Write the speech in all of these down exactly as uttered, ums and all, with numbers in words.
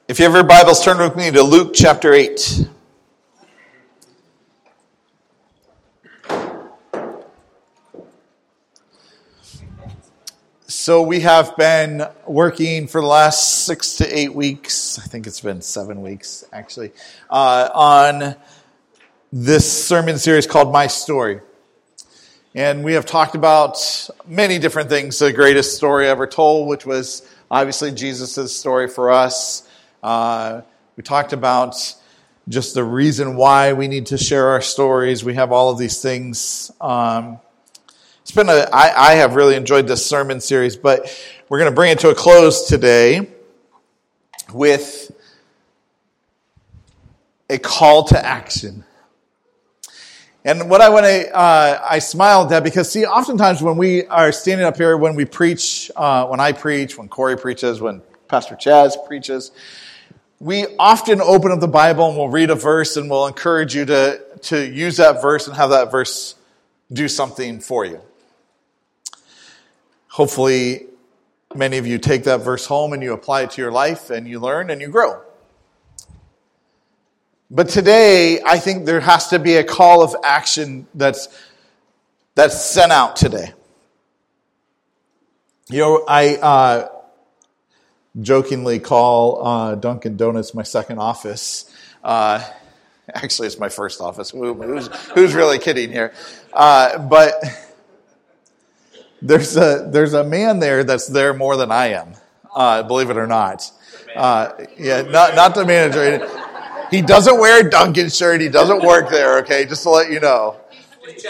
If you have your Bibles, turn with me to Luke chapter eight. So we have been working for the last six to eight weeks, I think it's been seven weeks actually, uh, on this sermon series called My Story. And we have talked about many different things. The greatest story ever told, which was obviously Jesus' story for us. Uh, we talked about just the reason why we need to share our stories. We have all of these things. Um, it's been a, I, I have really enjoyed this sermon series, but we're going to bring it to a close today with a call to action. And what I want to, uh, I smiled at that because, see, oftentimes when we are standing up here, when we preach, uh, when I preach, when Corey preaches, when Pastor Chaz preaches, we often open up the Bible and we'll read a verse and we'll encourage you to, to use that verse and have that verse do something for you. Hopefully, many of you take that verse home and you apply it to your life and you learn and you grow. But today, I think there has to be a call of action that's that's sent out today. You know, I uh, jokingly call uh, Dunkin' Donuts my second office. Uh, actually, it's my first office. Who, who's, who's really kidding here? Uh, but there's a there's a man there that's there more than I am. Uh, believe it or not. Uh, yeah, not not the manager. He doesn't wear a Dunkin' shirt. He doesn't work there, okay? Just to let you know. Just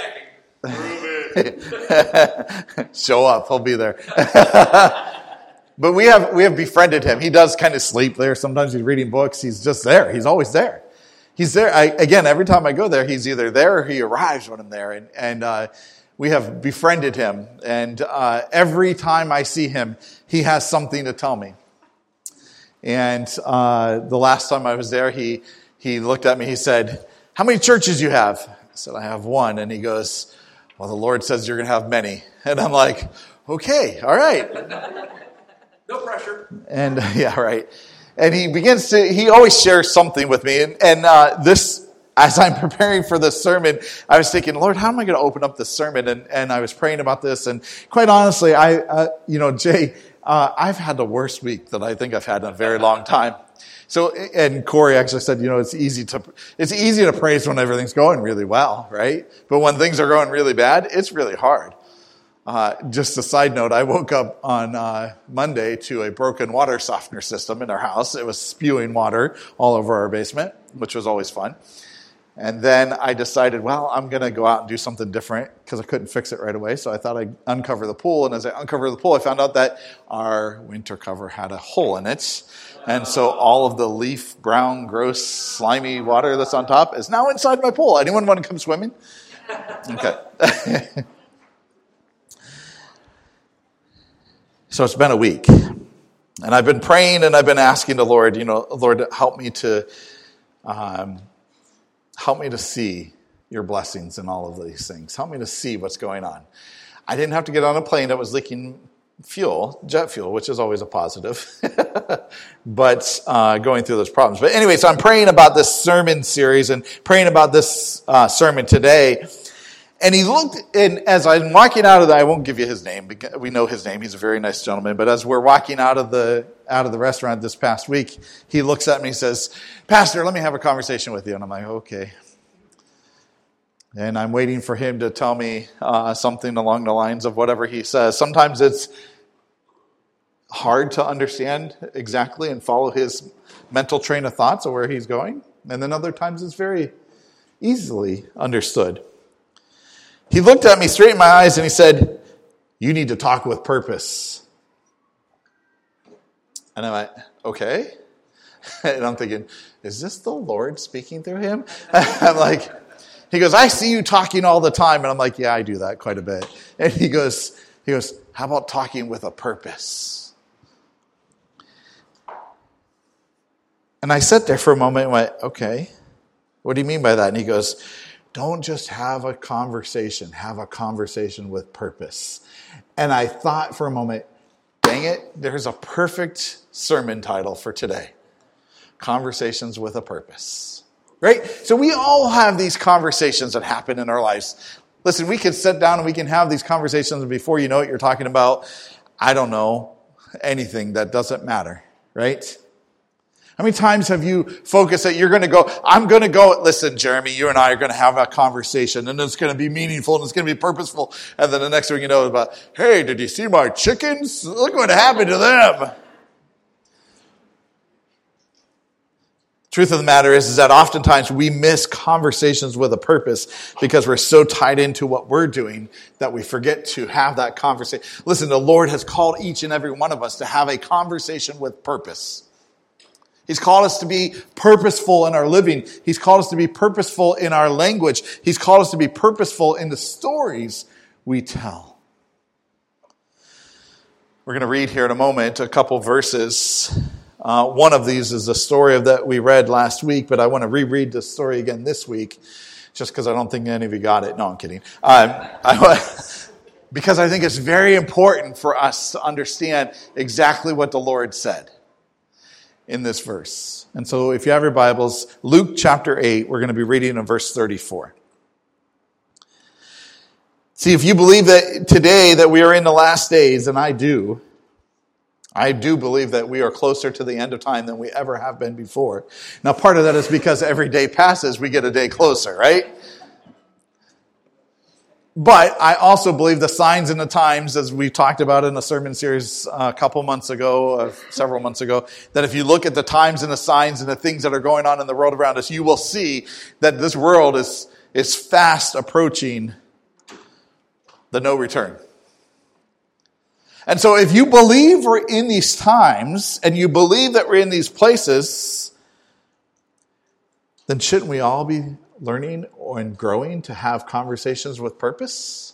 checking. Show up. He'll be there. But we have we have befriended him. He does kind of sleep there. Sometimes he's reading books. He's just there. He's always there. He's there. I, again, every time I go there, he's either there or he arrives when I'm there. And, and uh, we have befriended him. And uh, every time I see him, he has something to tell me. And uh, the last time I was there, he he looked at me. He said, "How many churches you have?" I said, "I have one." And he goes, "Well, the Lord says you're going to have many." And I'm like, "Okay, all right." No pressure. And uh, yeah, right. And he begins to. He always shares something with me. And, and uh, this, as I'm preparing for this sermon, I was thinking, Lord, how am I going to open up this sermon? And and I was praying about this. And quite honestly, I, uh, you know, Jay. Uh, I've had the worst week that I think I've had in a very long time. So, and Corey actually said, you know, it's easy to, it's easy to praise when everything's going really well, right? But when things are going really bad, it's really hard. Uh, just a side note, I woke up on uh, Monday to a broken water softener system in our house. It was spewing water all over our basement, which was always fun. And then I decided, well, I'm going to go out and do something different because I couldn't fix it right away. So I thought I'd uncover the pool. And as I uncovered the pool, I found out that our winter cover had a hole in it. And so all of the leaf, brown, gross, slimy water that's on top is now inside my pool. Anyone want to come swimming? Okay. So it's been a week. And I've been praying and I've been asking the Lord, you know, Lord, help me to... Um, Help me to see your blessings in all of these things. Help me to see what's going on. I didn't have to get on a plane that was leaking fuel, jet fuel, which is always a positive. But uh, going through those problems. But anyway, so I'm praying about this sermon series and praying about this uh, sermon today. And he looked, and as I'm walking out of the, I won't give you his name, because we know his name. He's a very nice gentleman. But as we're walking out of the out of the restaurant this past week, he looks at me and says, "Pastor, let me have a conversation with you." And I'm like, okay. And I'm waiting for him to tell me uh, something along the lines of whatever he says. Sometimes it's hard to understand exactly and follow his mental train of thoughts of where he's going. And then other times it's very easily understood. He looked at me straight in my eyes and he said, "You need to talk with purpose." And I'm like, okay. And I'm thinking, is this the Lord speaking through him? I'm like, he goes, "I see you talking all the time." And I'm like, yeah, I do that quite a bit. And he goes, he goes, "How about talking with a purpose?" And I sat there for a moment and went, okay, what do you mean by that? And he goes, "Don't just have a conversation, have a conversation with purpose." And I thought for a moment, dang it, there's a perfect sermon title for today. Conversations with a purpose. Right? So we all have these conversations that happen in our lives. Listen, we can sit down and we can have these conversations, and before you know it, you're talking about, I don't know, anything that doesn't matter. Right? How many times have you focused that you're going to go, I'm going to go, listen, Jeremy, you and I are going to have a conversation, and it's going to be meaningful, and it's going to be purposeful. And then the next thing you know is about, hey, did you see my chickens? Look what happened to them. Truth of the matter is, is that oftentimes we miss conversations with a purpose because we're so tied into what we're doing that we forget to have that conversation. Listen, the Lord has called each and every one of us to have a conversation with purpose. He's called us to be purposeful in our living. He's called us to be purposeful in our language. He's called us to be purposeful in the stories we tell. We're going to read here in a moment a couple verses. Uh, one of these is the story of that we read last week, but I want to reread the story again this week, just because I don't think any of you got it. No, I'm kidding. Um, I, because I think it's very important for us to understand exactly what the Lord said in this verse. And so if you have your Bibles, Luke chapter eight, we're going to be reading in verse thirty-four. See, if you believe that today that we are in the last days, and I do, I do believe that we are closer to the end of time than we ever have been before. Now, part of that is because every day passes, we get a day closer, right? But I also believe the signs and the times, as we talked about in a sermon series a couple months ago, uh, several months ago, that if you look at the times and the signs and the things that are going on in the world around us, you will see that this world is, is fast approaching the no return. And so if you believe we're in these times and you believe that we're in these places, then shouldn't we all be learning and growing to have conversations with purpose?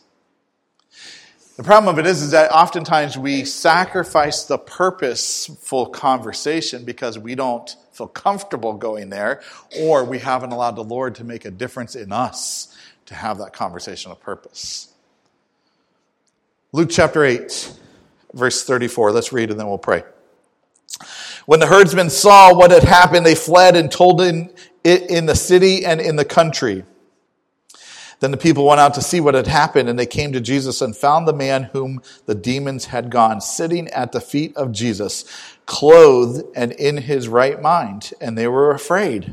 The problem of it is, is that oftentimes we sacrifice the purposeful conversation because we don't feel comfortable going there, or we haven't allowed the Lord to make a difference in us to have that conversation of purpose. Luke chapter eight, verse thirty-four. Let's read and then we'll pray. When the herdsmen saw what had happened, they fled and told in it in the city and in the country. Then the people went out to see what had happened, and they came to Jesus and found the man whom the demons had gone, sitting at the feet of Jesus, clothed and in his right mind, and they were afraid.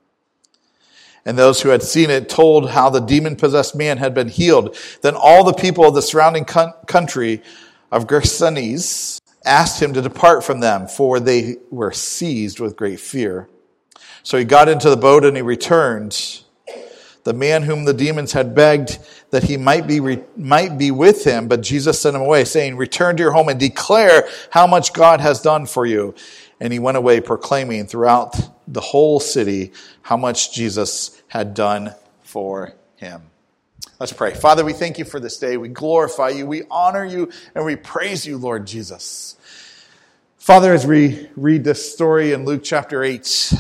And those who had seen it told how the demon-possessed man had been healed. Then all the people of the surrounding country of Gergesenes asked him to depart from them, for they were seized with great fear. So he got into the boat and he returned. The man whom the demons had begged that he might be re, might be with him, but Jesus sent him away, saying, "Return to your home and declare how much God has done for you." And he went away proclaiming throughout the whole city how much Jesus had done for him. Let's pray. Father, we thank you for this day. We glorify you. We honor you and we praise you, Lord Jesus. Father, as we read this story in Luke chapter eight,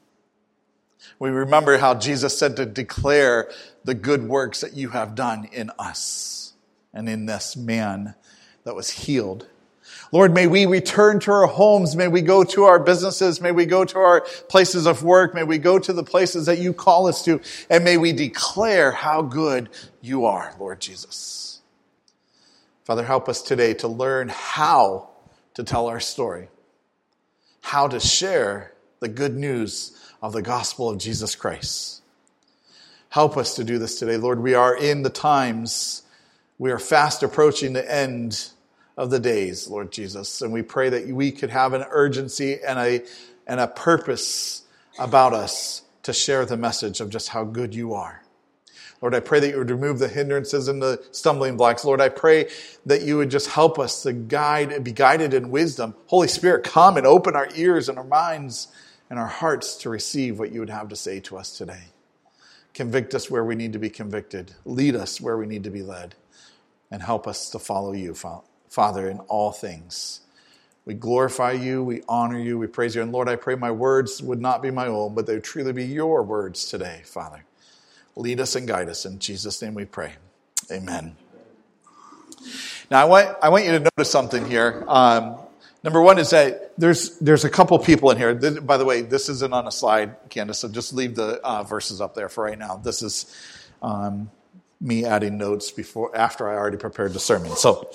we remember how Jesus said to declare the good works that you have done in us and in this man that was healed. Lord, may we return to our homes. May we go to our businesses. May we go to our places of work. May we go to the places that you call us to. And may we declare how good you are, Lord Jesus. Father, help us today to learn how to tell our story, how to share the good news of the gospel of Jesus Christ. Help us to do this today. Lord, we are in the times, we are fast approaching the end of the days, Lord Jesus. And we pray that we could have an urgency and a, and a purpose about us to share the message of just how good you are. Lord, I pray that you would remove the hindrances and the stumbling blocks. Lord, I pray that you would just help us to guide and be guided in wisdom. Holy Spirit, come and open our ears and our minds and our hearts to receive what you would have to say to us today. Convict us where we need to be convicted. Lead us where we need to be led. And help us to follow you, Father, in all things. We glorify you, we honor you, we praise you. And Lord, I pray my words would not be my own, but they would truly be your words today, Father. Lead us and guide us. In Jesus' name we pray. Amen. Now, I want, I want you to notice something here. Um, Number one is that there's there's a couple people in here. By the way, this isn't on a slide, Candace, so just leave the uh, verses up there for right now. This is um, me adding notes before after I already prepared the sermon. So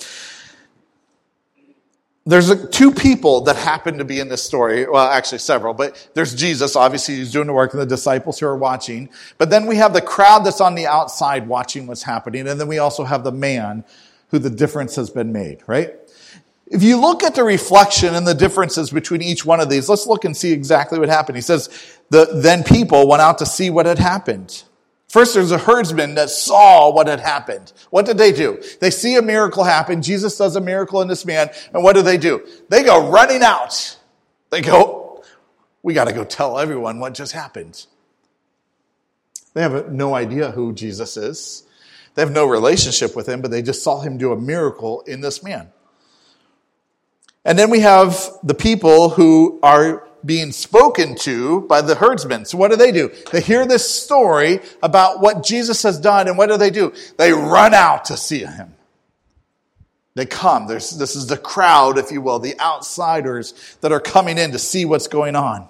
there's a, two people that happen to be in this story. Well, actually several, but there's Jesus. Obviously, he's doing the work, and the disciples who are watching. But then we have the crowd that's on the outside watching what's happening. And then we also have the man who the difference has been made, right? If you look at the reflection and the differences between each one of these, let's look and see exactly what happened. He says, the, then people went out to see what had happened. First, there's a herdsman that saw what had happened. What did they do? They see a miracle happen. Jesus does a miracle in this man. And what do they do? They go running out. They go, we got to go tell everyone what just happened. They have no idea who Jesus is. They have no relationship with him, but they just saw him do a miracle in this man. And then we have the people who are being spoken to by the herdsmen. So what do they do? They hear this story about what Jesus has done, and what do they do? They run out to see him. They come. There's, this is the crowd, if you will, the outsiders that are coming in to see what's going on.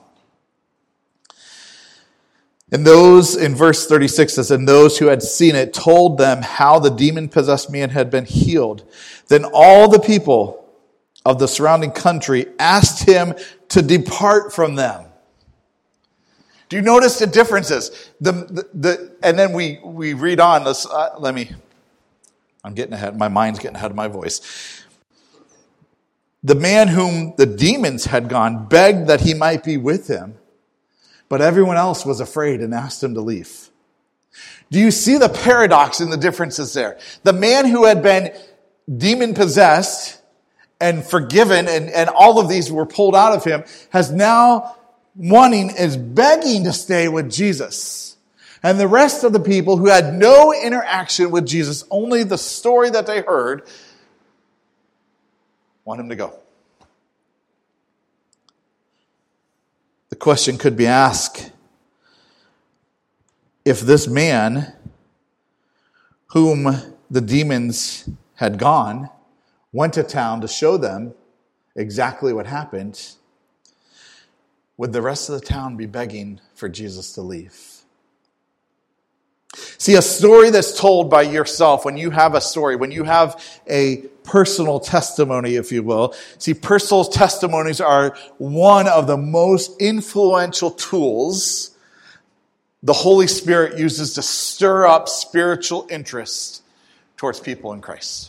And those, in verse thirty-six says, and those who had seen it told them how the demon-possessed man had been healed. Then all the people of the surrounding country asked him to depart from them. Do you notice the differences? The, the, the and then we, we read on. Let's, uh, let me, I'm getting ahead. My mind's getting ahead of my voice. The man whom the demons had gone begged that he might be with him, but everyone else was afraid and asked him to leave. Do you see the paradox in the differences there? The man who had been demon-possessed and forgiven, and, and all of these were pulled out of him, has now wanting, is begging to stay with Jesus. And the rest of the people who had no interaction with Jesus, only the story that they heard, want him to go. The question could be asked, if this man whom the demons had gone went to town to show them exactly what happened, would the rest of the town be begging for Jesus to leave? See, a story that's told by yourself, when you have a story, when you have a personal testimony, if you will. See, personal testimonies are one of the most influential tools the Holy Spirit uses to stir up spiritual interest towards people in Christ.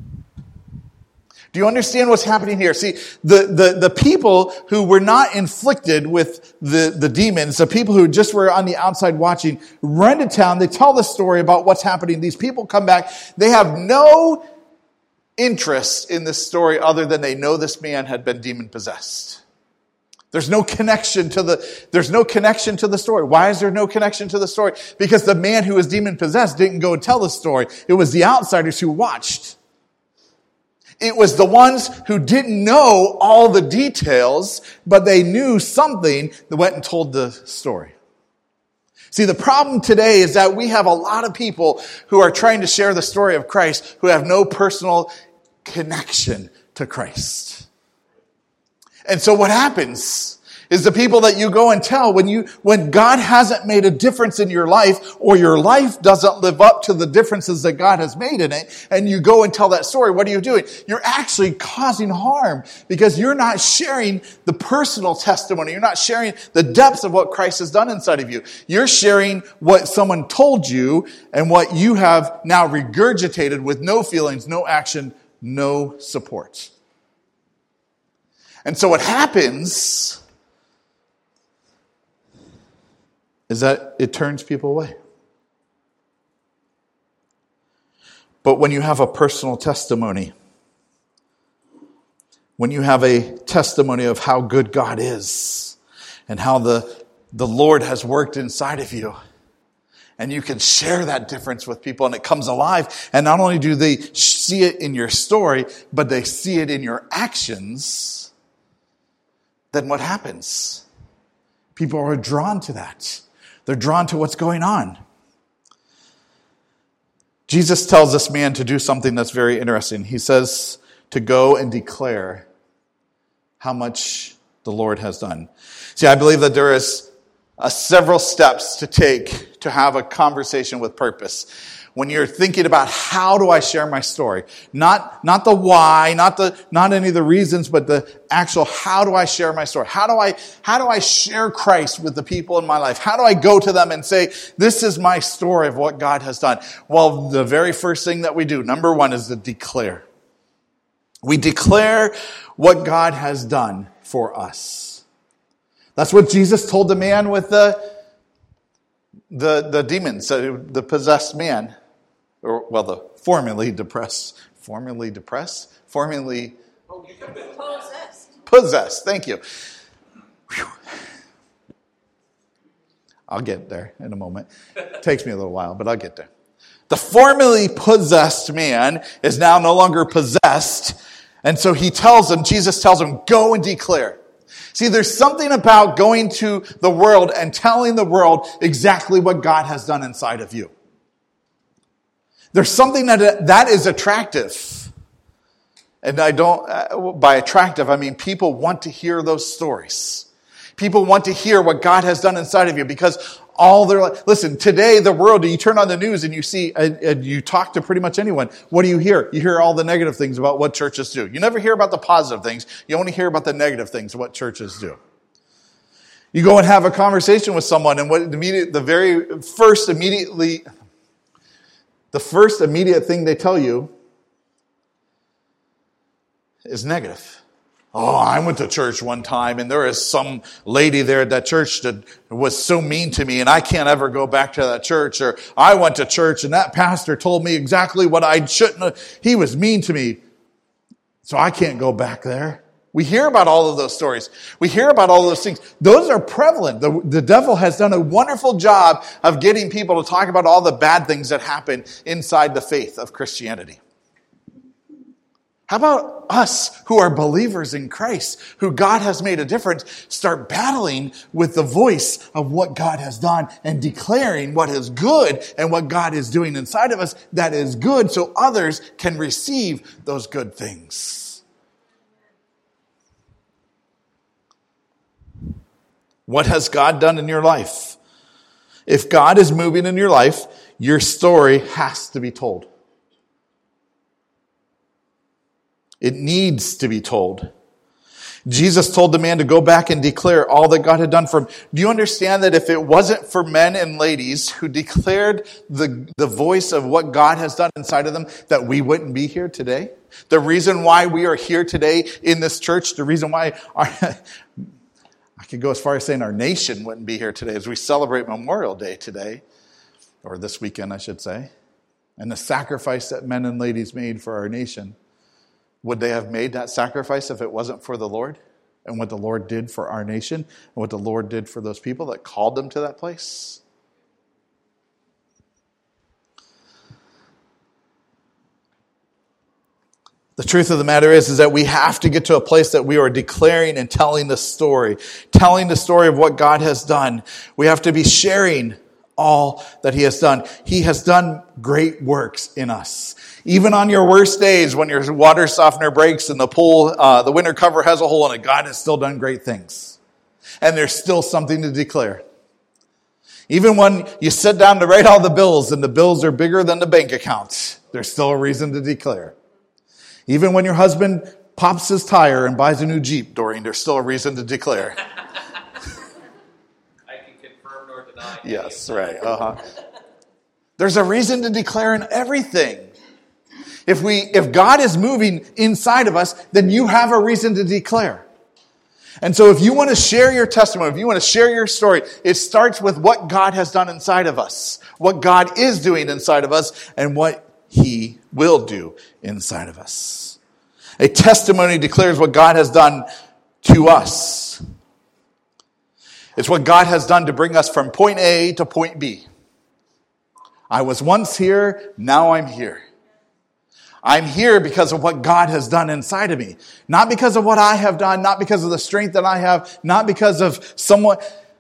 Do you understand what's happening here? See, the, the, the people who were not inflicted with the, the demons, the people who just were on the outside watching, run to town, they tell the story about what's happening. These people come back. They have no interest in this story other than they know this man had been demon-possessed. There's no connection to the, there's no connection to the story. Why is there no connection to the story? Because the man who was demon-possessed didn't go and tell the story. It was the outsiders who watched. It was the ones who didn't know all the details, but they knew something that went and told the story. See, the problem today is that we have a lot of people who are trying to share the story of Christ who have no personal connection to Christ. And so what happens is the people that you go and tell when you, when God hasn't made a difference in your life, or your life doesn't live up to the differences that God has made in it, and you go and tell that story, what are you doing? You're actually causing harm because you're not sharing the personal testimony. You're not sharing the depths of what Christ has done inside of you. You're sharing what someone told you and what you have now regurgitated with no feelings, no action, no support. And so what happens is that it turns people away. But when you have a personal testimony, when you have a testimony of how good God is and how the, the Lord has worked inside of you, and you can share that difference with people and it comes alive, and not only do they see it in your story, but they see it in your actions, then what happens? People are drawn to that. They're drawn to what's going on. Jesus tells this man to do something that's very interesting. He says to go and declare how much the Lord has done. See, I believe that there is uh, several steps to take to have a conversation with purpose. When you're thinking about how do I share my story, not, not the why, not the, not any of the reasons, but the actual how do I share my story? How do I, how do I share Christ with the people in my life? How do I go to them and say, this is my story of what God has done? Well, the very first thing that we do, number one, is to declare. We declare what God has done for us. That's what Jesus told the man with the, the, the demons, the possessed man. Or, well, the formerly depressed, formerly depressed, formerly possessed. Possessed, thank you. Whew. I'll get there in a moment. It takes me a little while, but I'll get there. The formerly possessed man is now no longer possessed, and so he tells him, Jesus tells him, go and declare. See, there's something about going to the world and telling the world exactly what God has done inside of you. There's something that that is attractive. And I don't, by attractive, I mean people want to hear those stories. People want to hear what God has done inside of you because all their life, listen, today the world, you turn on the news and you see, and, and you talk to pretty much anyone. What do you hear? You hear all the negative things about what churches do. You never hear about the positive things. You only hear about the negative things of what churches do. You go and have a conversation with someone and what immediate, the very first immediately, the first immediate thing they tell you is negative. Oh, I went to church one time and there is some lady there at that church that was so mean to me and I can't ever go back to that church. Or I went to church and that pastor told me exactly what I shouldn't have. He was mean to me, so I can't go back there. We hear about all of those stories. We hear about all those things. Those are prevalent. The, the devil has done a wonderful job of getting people to talk about all the bad things that happen inside the faith of Christianity. How about us who are believers in Christ, who God has made a difference, start battling with the voice of what God has done and declaring what is good and what God is doing inside of us that is good so others can receive those good things. What has God done in your life? If God is moving in your life, your story has to be told. It needs to be told. Jesus told the man to go back and declare all that God had done for him. Do you understand that if it wasn't for men and ladies who declared the, the voice of what God has done inside of them, that we wouldn't be here today? The reason why we are here today in this church, the reason why our, I could go as far as saying our nation wouldn't be here today as we celebrate Memorial Day today, or this weekend, I should say, and the sacrifice that men and ladies made for our nation. Would they have made that sacrifice if it wasn't for the Lord and what the Lord did for our nation and what the Lord did for those people that called them to that place? The truth of the matter is, is that we have to get to a place that we are declaring and telling the story, telling the story of what God has done. We have to be sharing all that he has done. He has done great works in us. Even on your worst days, when your water softener breaks and the pool, uh, the winter cover has a hole in it, God has still done great things. And there's still something to declare. Even when you sit down to write all the bills and the bills are bigger than the bank account, there's still a reason to declare. Even when your husband pops his tire and buys a new Jeep, Doreen, there's still a reason to declare. I can confirm nor deny. Yes, right. Uh-huh. There's a reason to declare in everything. If we, if God is moving inside of us, then you have a reason to declare. And so if you want to share your testimony, if you want to share your story, it starts with what God has done inside of us, what God is doing inside of us, and what he will do inside of us. A testimony declares what God has done to us. It's what God has done to bring us from point A to point B. I was once here, now I'm here. I'm here because of what God has done inside of me. Not because of what I have done, not because of the strength that I have, not because of someone.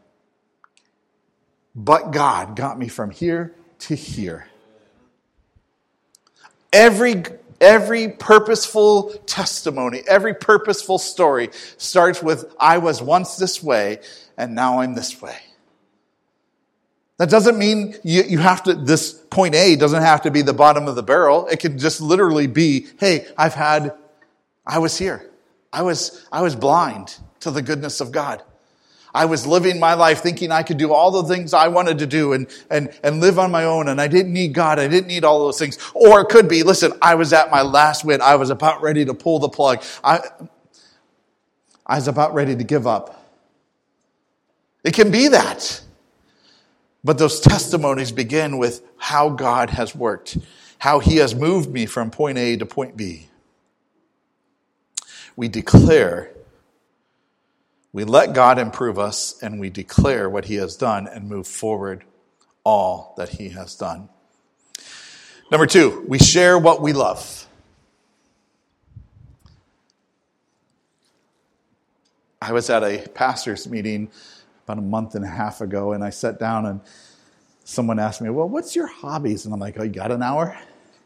But God got me from here to here. Every Every purposeful testimony, every purposeful story starts with, I was once this way, and now I'm this way. That doesn't mean you, you have to, this point A doesn't have to be the bottom of the barrel. It can just literally be, hey, I've had, I was here. I was, I was blind to the goodness of God. I was living my life thinking I could do all the things I wanted to do and, and, and live on my own, and I didn't need God. I didn't need all those things. Or it could be, listen, I was at my last wit. I was about ready to pull the plug. I, I was about ready to give up. It can be that. But those testimonies begin with how God has worked, how he has moved me from point A to point B. We declare, we let God improve us, and we declare what he has done and move forward all that he has done. Number two, we share what we love. I was at a pastor's meeting about a month and a half ago, and I sat down and someone asked me, well, what's your hobbies? And I'm like, oh, you got an hour?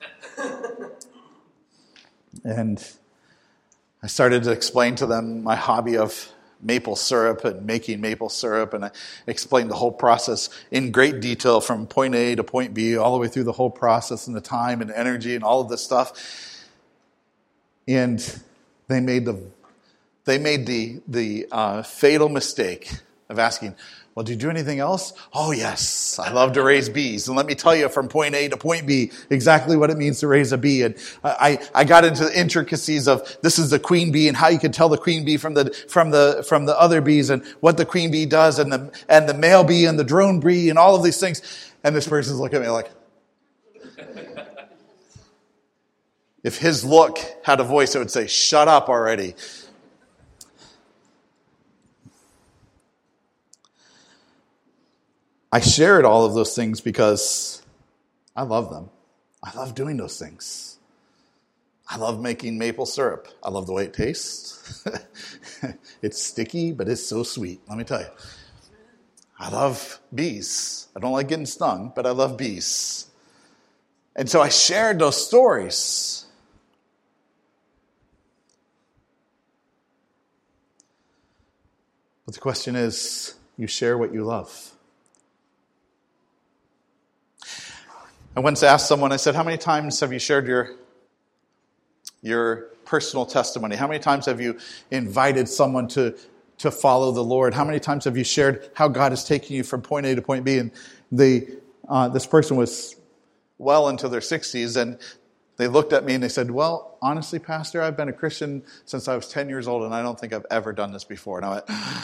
And I started to explain to them my hobby of maple syrup and making maple syrup, and I explained the whole process in great detail from point A to point B, all the way through the whole process and the time and energy and all of this stuff. And they made the they made the the uh, fatal mistake of asking, well, do you do anything else? Oh, yes, I love to raise bees. And let me tell you from point A to point B exactly what it means to raise a bee. And I, I got into the intricacies of this is the queen bee and how you can tell the queen bee from the from the from the other bees and what the queen bee does and the and the male bee and the drone bee and all of these things. And this person's looking at me like, if his look had a voice, it would say, shut up already. I shared all of those things because I love them. I love doing those things. I love making maple syrup. I love the way it tastes. It's sticky, but it's so sweet, let me tell you. I love bees. I don't like getting stung, but I love bees. And so I shared those stories. But the question is, you share what you love. I once asked someone, I said, how many times have you shared your, your personal testimony? How many times have you invited someone to, to follow the Lord? How many times have you shared how God is taking you from point A to point B? And the, uh, this person was well into their sixties, and they looked at me and they said, well, honestly, Pastor, I've been a Christian since I was ten years old, and I don't think I've ever done this before. And I went,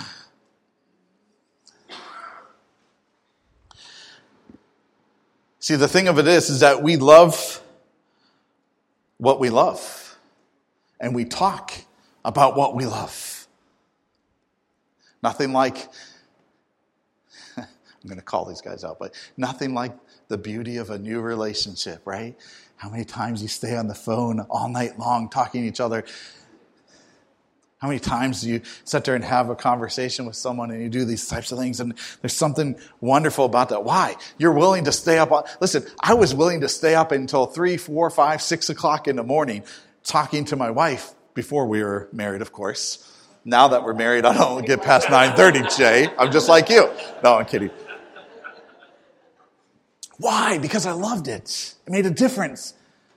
see, the thing of it is, is that we love what we love. And we talk about what we love. Nothing like, I'm going to call these guys out, but nothing like the beauty of a new relationship, right? How many times you stay on the phone all night long talking to each other. How many times do you sit there and have a conversation with someone and you do these types of things, and there's something wonderful about that. Why? You're willing to stay up on, listen, I was willing to stay up until three, four, five, six o'clock in the morning talking to my wife before we were married, of course. Now that we're married, I don't get past nine thirty, Jay. I'm just like you. No, I'm kidding. Why? Because I loved it. It made a difference.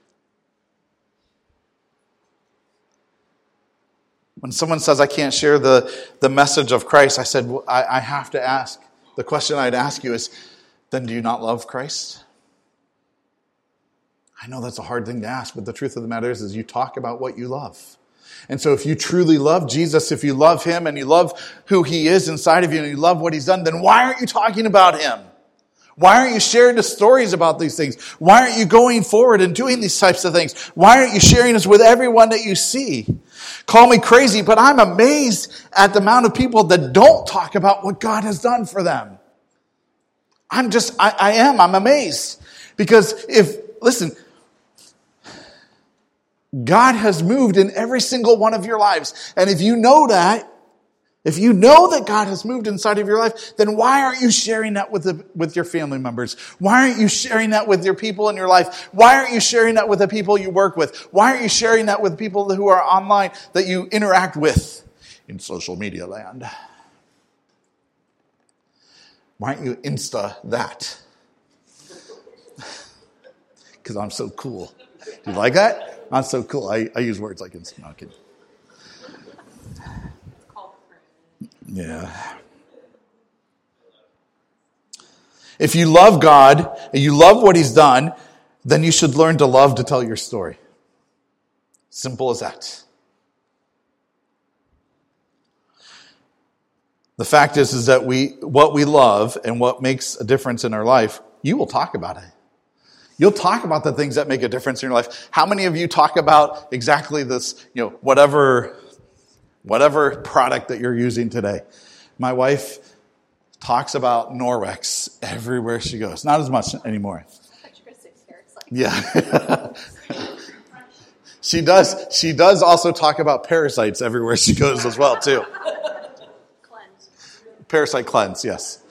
When someone says I can't share the, the message of Christ, I said, well, I, I have to ask. The question I'd ask you is, then do you not love Christ? I know that's a hard thing to ask, but the truth of the matter is, is you talk about what you love. And so if you truly love Jesus, if you love him and you love who he is inside of you and you love what he's done, then why aren't you talking about him? Why aren't you sharing the stories about these things? Why aren't you going forward and doing these types of things? Why aren't you sharing this with everyone that you see? Call me crazy, but I'm amazed at the amount of people that don't talk about what God has done for them. I'm just, I, I am, I'm amazed. Because if, listen, God has moved in every single one of your lives. And if you know that, If you know that God has moved inside of your life, then why aren't you sharing that with the, with your family members? Why aren't you sharing that with your people in your life? Why aren't you sharing that with the people you work with? Why aren't you sharing that with people who are online that you interact with in social media land? Why aren't you Insta that? Because I'm so cool. Do you like that? I'm so cool. I, I use words like Insta. No, I'm kidding. Yeah. If you love God and you love what he's done, then you should learn to love to tell your story. Simple as that. The fact is, is that we, what we love and what makes a difference in our life, you will talk about it. You'll talk about the things that make a difference in your life. How many of you talk about exactly this, you know, whatever Whatever product that you're using today? My wife talks about Norwex everywhere she goes. Not as much anymore. Yeah. She does. She does also talk about parasites everywhere she goes as well, too. Cleanse. Parasite cleanse, yes.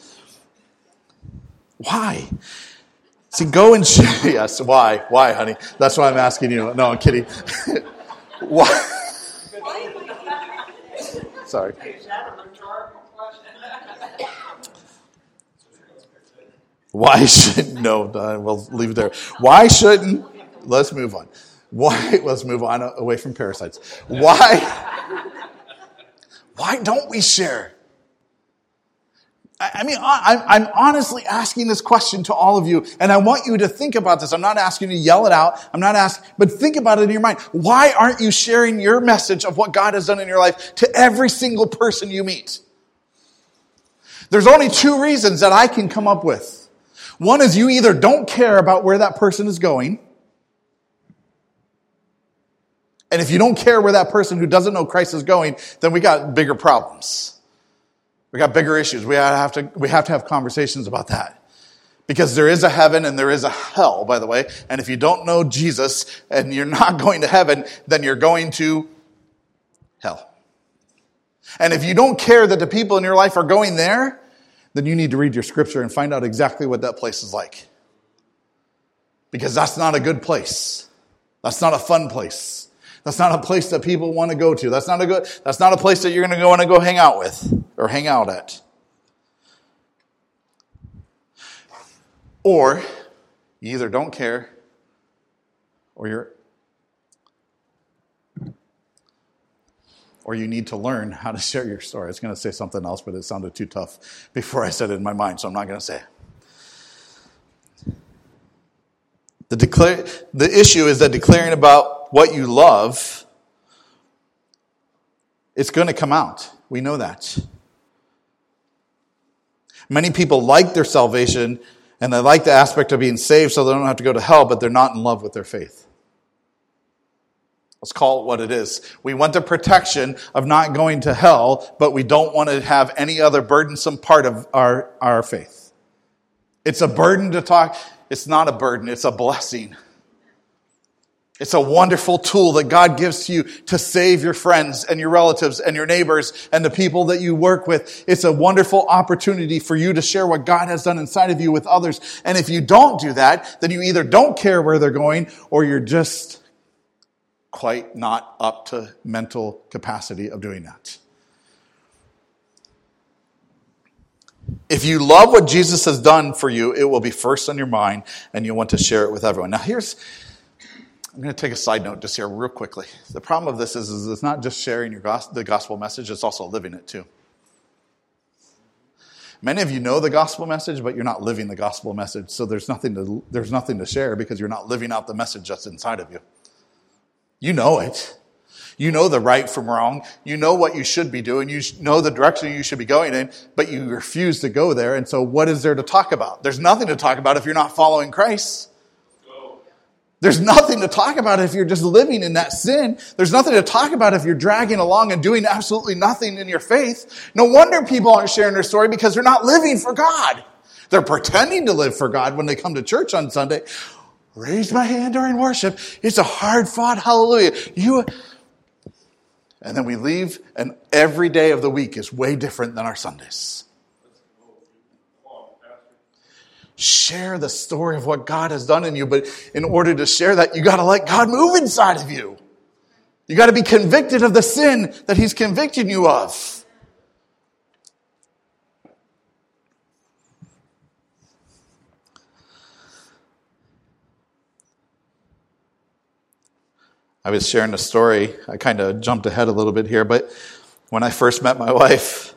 Why? See, go and share. Yes, why? Why, honey? That's why I'm asking you. No, I'm kidding. Why? Sorry. Why shouldn't, no, uh, we'll leave it there. Why shouldn't, let's move on. Why, let's move on away from parasites. Why, why don't we share? I, I mean, I, I'm honestly asking this question to all of you, and I want you to think about this. I'm not asking you to yell it out. I'm not asking, but think about it in your mind. Why aren't you sharing your message of what God has done in your life to every single person you meet? There's only two reasons that I can come up with. One is you either don't care about where that person is going, and if you don't care where that person who doesn't know Christ is going, then we got bigger problems. We got bigger issues. We have to, we have to have conversations about that. Because there is a heaven and there is a hell, by the way. And if you don't know Jesus and you're not going to heaven, then you're going to hell. And if you don't care that the people in your life are going there, then you need to read your scripture and find out exactly what that place is like. Because that's not a good place. That's not a fun place. That's not a place that people want to go to. That's not a good, that's not a place that you're going to go want to go hang out with or hang out at. Or you either don't care or you're or you need to learn how to share your story. I was going to say something else, but it sounded too tough before I said it in my mind, so I'm not going to say it. The declare the issue is that declaring about what you love, it's going to come out. We know that. Many people like their salvation and they like the aspect of being saved so they don't have to go to hell, but they're not in love with their faith. Let's call it what it is. We want the protection of not going to hell, but we don't want to have any other burdensome part of our, our faith. It's a burden to talk. It's not a burden. It's a blessing. It's a wonderful tool that God gives to you to save your friends and your relatives and your neighbors and the people that you work with. It's a wonderful opportunity for you to share what God has done inside of you with others. And if you don't do that, then you either don't care where they're going or you're just quite not up to mental capacity of doing that. If you love what Jesus has done for you, it will be first on your mind and you'll want to share it with everyone. Now here's, I'm going to take a side note just here real quickly. The problem of this is, is it's not just sharing your gospel, the gospel message, it's also living it too. Many of you know the gospel message, but you're not living the gospel message. So there's nothing to, there's nothing to share because you're not living out the message that's inside of you. You know it. You know the right from wrong. You know what you should be doing. You know the direction you should be going in, but you refuse to go there. And so what is there to talk about? There's nothing to talk about if you're not following Christ. There's nothing to talk about if you're just living in that sin. There's nothing to talk about if you're dragging along and doing absolutely nothing in your faith. No wonder people aren't sharing their story because they're not living for God. They're pretending to live for God when they come to church on Sunday. Raise my hand during worship. It's a hard-fought hallelujah. You, And then we leave, and every day of the week is way different than our Sundays. Share the story of what God has done in you, but in order to share that, you got to let God move inside of you. You got to be convicted of the sin that he's convicting you of. I was sharing a story. I kind of jumped ahead a little bit here, but when I first met my wife,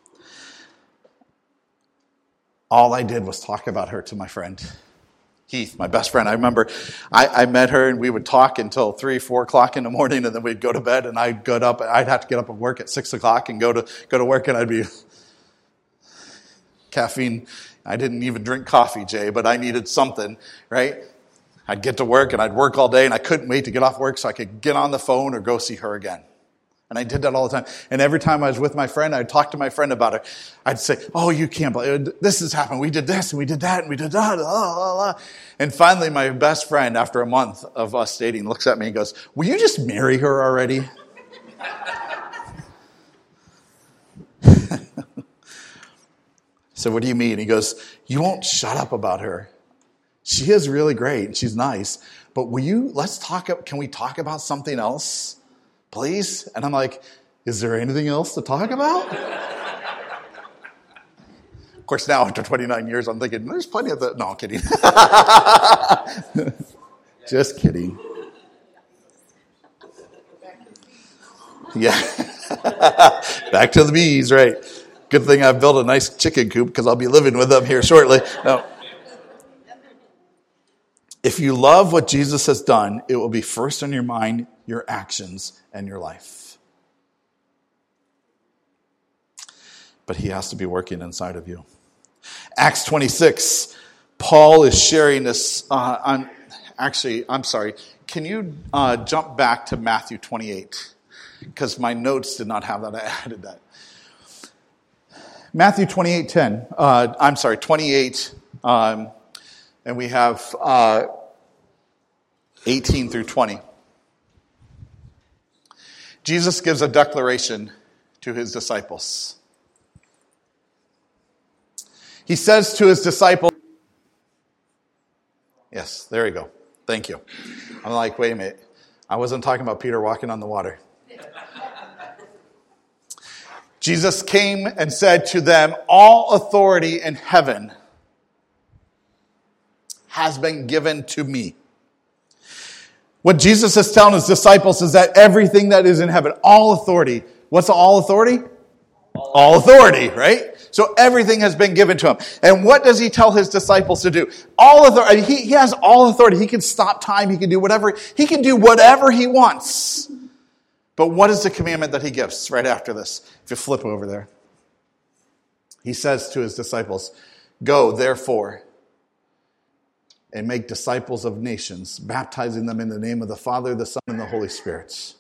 all I did was talk about her to my friend, Heath, my best friend. I remember I, I met her and we would talk until three, four o'clock in the morning, and then we'd go to bed, and I'd get up. I'd have to get up and work at six o'clock and go to go to work, and I'd be caffeine. I didn't even drink coffee, Jay, but I needed something, right? I'd get to work and I'd work all day, and I couldn't wait to get off work so I could get on the phone or go see her again. And I did that all the time. And every time I was with my friend, I'd talk to my friend about her. I'd say, oh, you can't believe it. This has happened. We did this and we did that and we did that. Blah, blah, blah. And finally, my best friend, after a month of us dating, looks at me and goes, will you just marry her already? So what do you mean? He goes, you won't shut up about her. She is really great and she's nice, but will you, let's talk, can we talk about something else, please? And I'm like, is there anything else to talk about? Of course, now after twenty-nine years, I'm thinking, there's plenty of that. No, I'm kidding. Just kidding. Yeah. Back to the bees, right. Good thing I've built a nice chicken coop because I'll be living with them here shortly. No. If you love what Jesus has done, it will be first in your mind, your actions, and your life. But he has to be working inside of you. Acts twenty-six, Paul is sharing this. Uh, on, actually, I'm sorry. Can you uh, jump back to Matthew twenty-eight? Because my notes did not have that. I added that. Matthew twenty-eight ten. Uh, I'm sorry, twenty-eight. Um, And we have uh, eighteen through twenty. Jesus gives a declaration to his disciples. He says to his disciples, yes, there you go. Thank you. I'm like, wait a minute. I wasn't talking about Peter walking on the water. Jesus came and said to them, all authority in heaven has been given to me. What Jesus is telling his disciples is that everything that is in heaven, all authority. What's all authority? All, all authority, right? So everything has been given to him. And what does he tell his disciples to do? All authority. He, he has all authority. He can stop time. He can do whatever. He can do whatever he wants. But what is the commandment that he gives right after this? If you flip over there. He says to his disciples, go, therefore, and make disciples of nations, baptizing them in the name of the Father, the Son, and the Holy Spirit.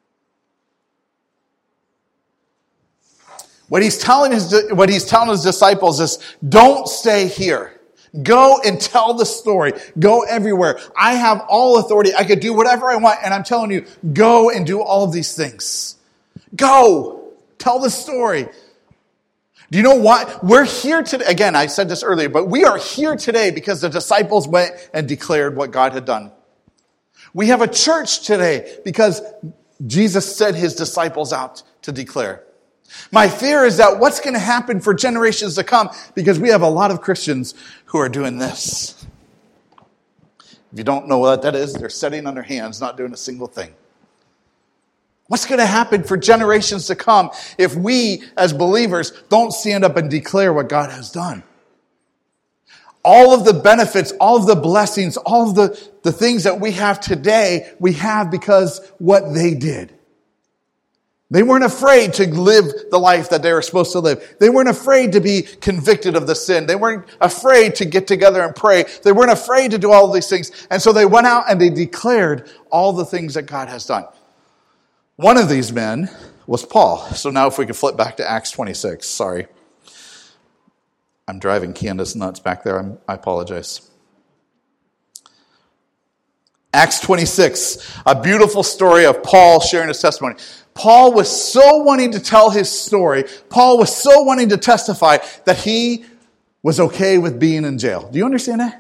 What he's telling his, what he's telling his disciples is, don't stay here. Go and tell the story. Go everywhere. I have all authority. I could do whatever I want. And I'm telling you, go and do all of these things. Go. Tell the story. Do you know what? We're here today. Again, I said this earlier, but we are here today because the disciples went and declared what God had done. We have a church today because Jesus sent his disciples out to declare. My fear is that what's going to happen for generations to come, because we have a lot of Christians who are doing this. If you don't know what that is, they're sitting on their hands, not doing a single thing. What's going to happen for generations to come if we, as believers, don't stand up and declare what God has done? All of the benefits, all of the blessings, all of the, the things that we have today, we have because what they did. They weren't afraid to live the life that they were supposed to live. They weren't afraid to be convicted of the sin. They weren't afraid to get together and pray. They weren't afraid to do all of these things. And so they went out and they declared all the things that God has done. One of these men was Paul. So now if we could flip back to Acts twenty-six. Sorry. I'm driving Candace nuts back there. I'm, I apologize. Acts twenty-six, a beautiful story of Paul sharing his testimony. Paul was so wanting to tell his story. Paul was so wanting to testify that he was okay with being in jail. Do you understand that?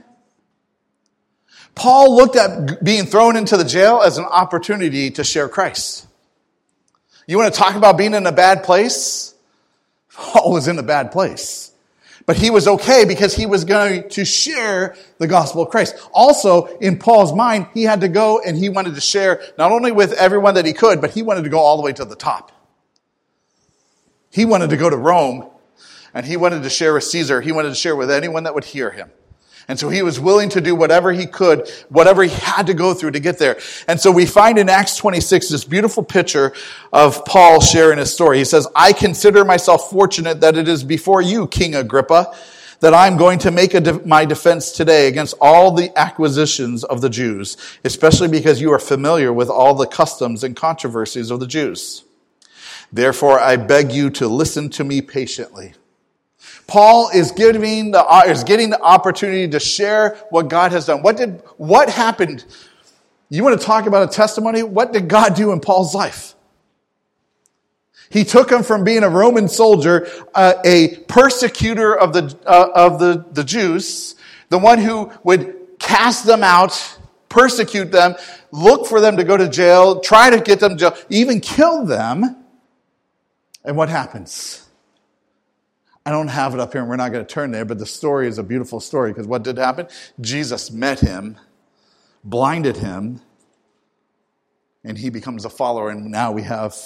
Paul looked at being thrown into the jail as an opportunity to share Christ. You want to talk about being in a bad place? Paul was in a bad place. But he was okay because he was going to share the gospel of Christ. Also, in Paul's mind, he had to go and he wanted to share not only with everyone that he could, but he wanted to go all the way to the top. He wanted to go to Rome, and he wanted to share with Caesar. He wanted to share with anyone that would hear him. And so he was willing to do whatever he could, whatever he had to go through to get there. And so we find in Acts twenty-six this beautiful picture of Paul sharing his story. He says, I consider myself fortunate that it is before you, King Agrippa, that I'm going to make a de- my defense today against all the acquisitions of the Jews, especially because you are familiar with all the customs and controversies of the Jews. Therefore, I beg you to listen to me patiently. Paul is giving the is getting the opportunity to share what God has done. What did what happened? You want to talk about a testimony? What did God do in Paul's life? He took him from being a Roman soldier, uh, a persecutor of the uh, of the, the Jews, the one who would cast them out, persecute them, look for them to go to jail, try to get them to jail, even kill them. And what happens? I don't have it up here, and we're not going to turn there, but the story is a beautiful story, because what did happen? Jesus met him, blinded him, and he becomes a follower, and now we have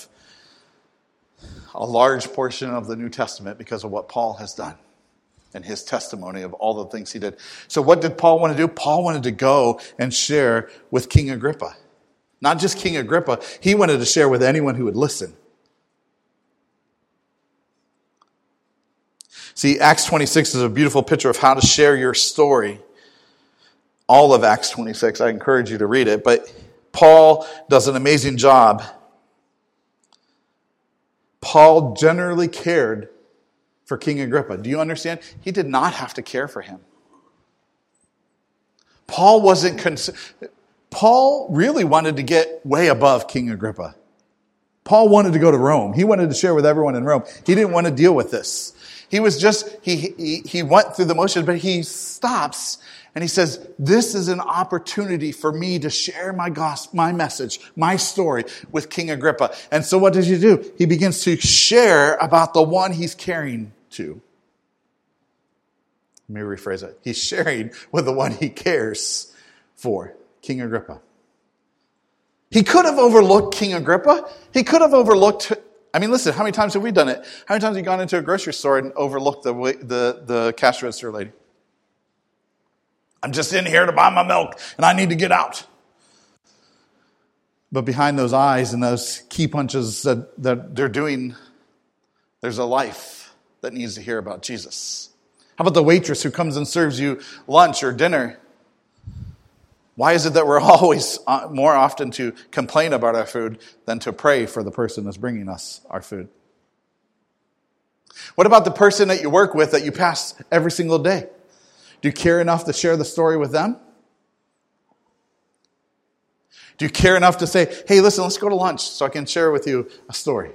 a large portion of the New Testament because of what Paul has done and his testimony of all the things he did. So what did Paul want to do? Paul wanted to go and share with King Agrippa. Not just King Agrippa, he wanted to share with anyone who would listen. See, Acts twenty-six is a beautiful picture of how to share your story. All of Acts twenty-six, I encourage you to read it. But Paul does an amazing job. Paul generally cared for King Agrippa. Do you understand? He did not have to care for him. Paul wasn't... Cons- Paul really wanted to get way above King Agrippa. Paul wanted to go to Rome. He wanted to share with everyone in Rome. He didn't want to deal with this. He was just, he, he he went through the motions, but he stops and he says, this is an opportunity for me to share my gospel, my message, my story with King Agrippa. And so what does he do? He begins to share about the one he's caring to. Let me rephrase it. He's sharing with the one he cares for, King Agrippa. He could have overlooked King Agrippa. He could have overlooked... I mean, listen, how many times have we done it? How many times have you gone into a grocery store and overlooked the the, the cash register lady? I'm just in here to buy my milk, and I need to get out. But behind those eyes and those key punches that, that they're doing, there's a life that needs to hear about Jesus. How about the waitress who comes and serves you lunch or dinner? Why is it that we're always more often to complain about our food than to pray for the person that's bringing us our food? What about the person that you work with that you pass every single day? Do you care enough to share the story with them? Do you care enough to say, hey, listen, let's go to lunch so I can share with you a story?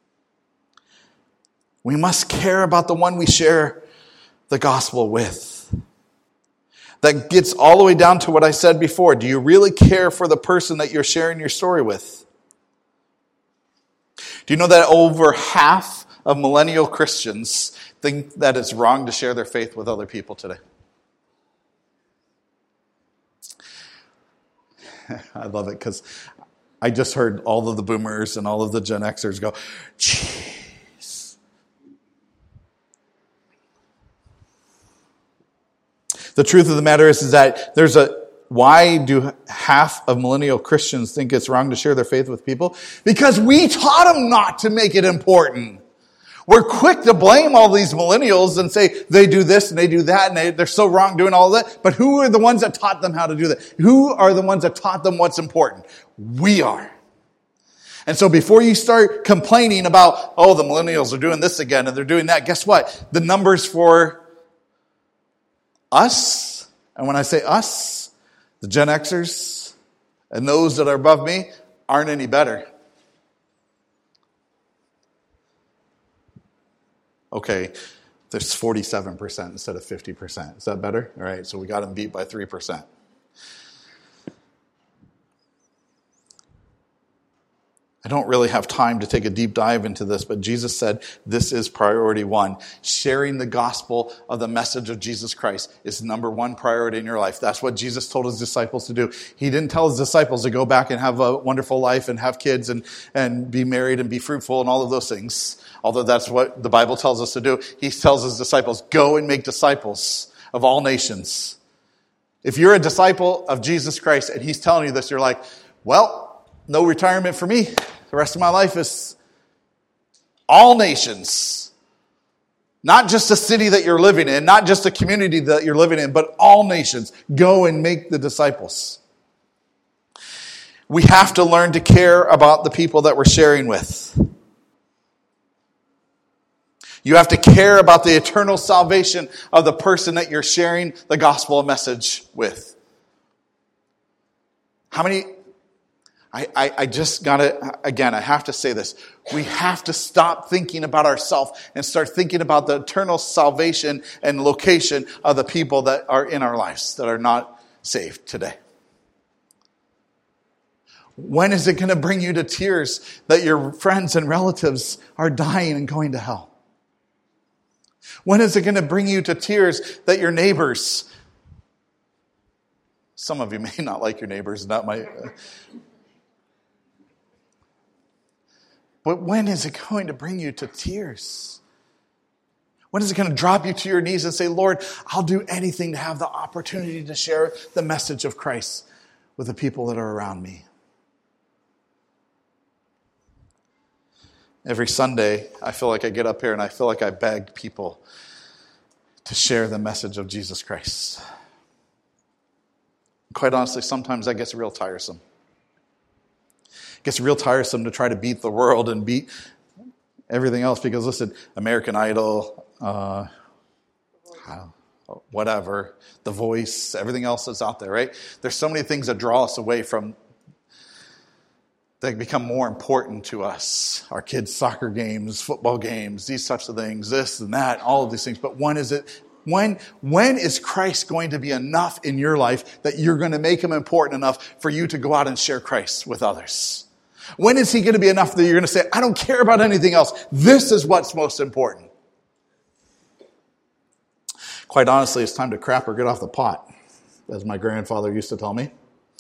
We must care about the one we share the gospel with. That gets all the way down to what I said before. Do you really care for the person that you're sharing your story with? Do you know that over half of millennial Christians think that it's wrong to share their faith with other people today? I love it because I just heard all of the boomers and all of the Gen Xers go, jeez. The truth of the matter is, is that there's a, why do half of millennial Christians think it's wrong to share their faith with people? Because we taught them not to make it important. We're quick to blame all these millennials and say they do this and they do that and they, they're so wrong doing all of that. But who are the ones that taught them how to do that? Who are the ones that taught them what's important? We are. And so before you start complaining about, oh, the millennials are doing this again and they're doing that, guess what? The numbers for us, and when I say us, the Gen Xers, And those that are above me aren't any better. Okay, there's forty-seven percent instead of fifty percent. Is that better? All right, so we got them beat by three percent. I don't really have time to take a deep dive into this, but Jesus said this is priority one. Sharing the gospel of the message of Jesus Christ is number one priority in your life. That's what Jesus told his disciples to do. He didn't tell his disciples to go back and have a wonderful life and have kids and, and be married and be fruitful and all of those things. Although that's what the Bible tells us to do. He tells his disciples, go and make disciples of all nations. If you're a disciple of Jesus Christ and he's telling you this, you're like, well, no retirement for me. The rest of my life is all nations. Not just a city that you're living in, not just a community that you're living in, but all nations. Go and make the disciples. We have to learn to care about the people that we're sharing with. You have to care about the eternal salvation of the person that you're sharing the gospel message with. How many... I, I, I just gotta, again, I have to say this. We have to stop thinking about ourselves and start thinking about the eternal salvation and location of the people that are in our lives that are not saved today. When is it going to bring you to tears that your friends and relatives are dying and going to hell? When is it going to bring you to tears that your neighbors, some of you may not like your neighbors, not my... Uh, But when is it going to bring you to tears? When is it going to drop you to your knees and say, Lord, I'll do anything to have the opportunity to share the message of Christ with the people that are around me? Every Sunday, I feel like I get up here and I feel like I beg people to share the message of Jesus Christ. Quite honestly, sometimes that gets real tiresome. It gets real tiresome to try to beat the world and beat everything else because, listen, American Idol, uh, whatever, The Voice, everything else that's out there, right? There's so many things that draw us away from, that become more important to us. Our kids' soccer games, football games, these types of things, this and that, all of these things. But when is it, when, when is Christ going to be enough in your life that you're going to make him important enough for you to go out and share Christ with others? When is he going to be enough that you're going to say, I don't care about anything else. This is what's most important. Quite honestly, it's time to crap or get off the pot, as my grandfather used to tell me.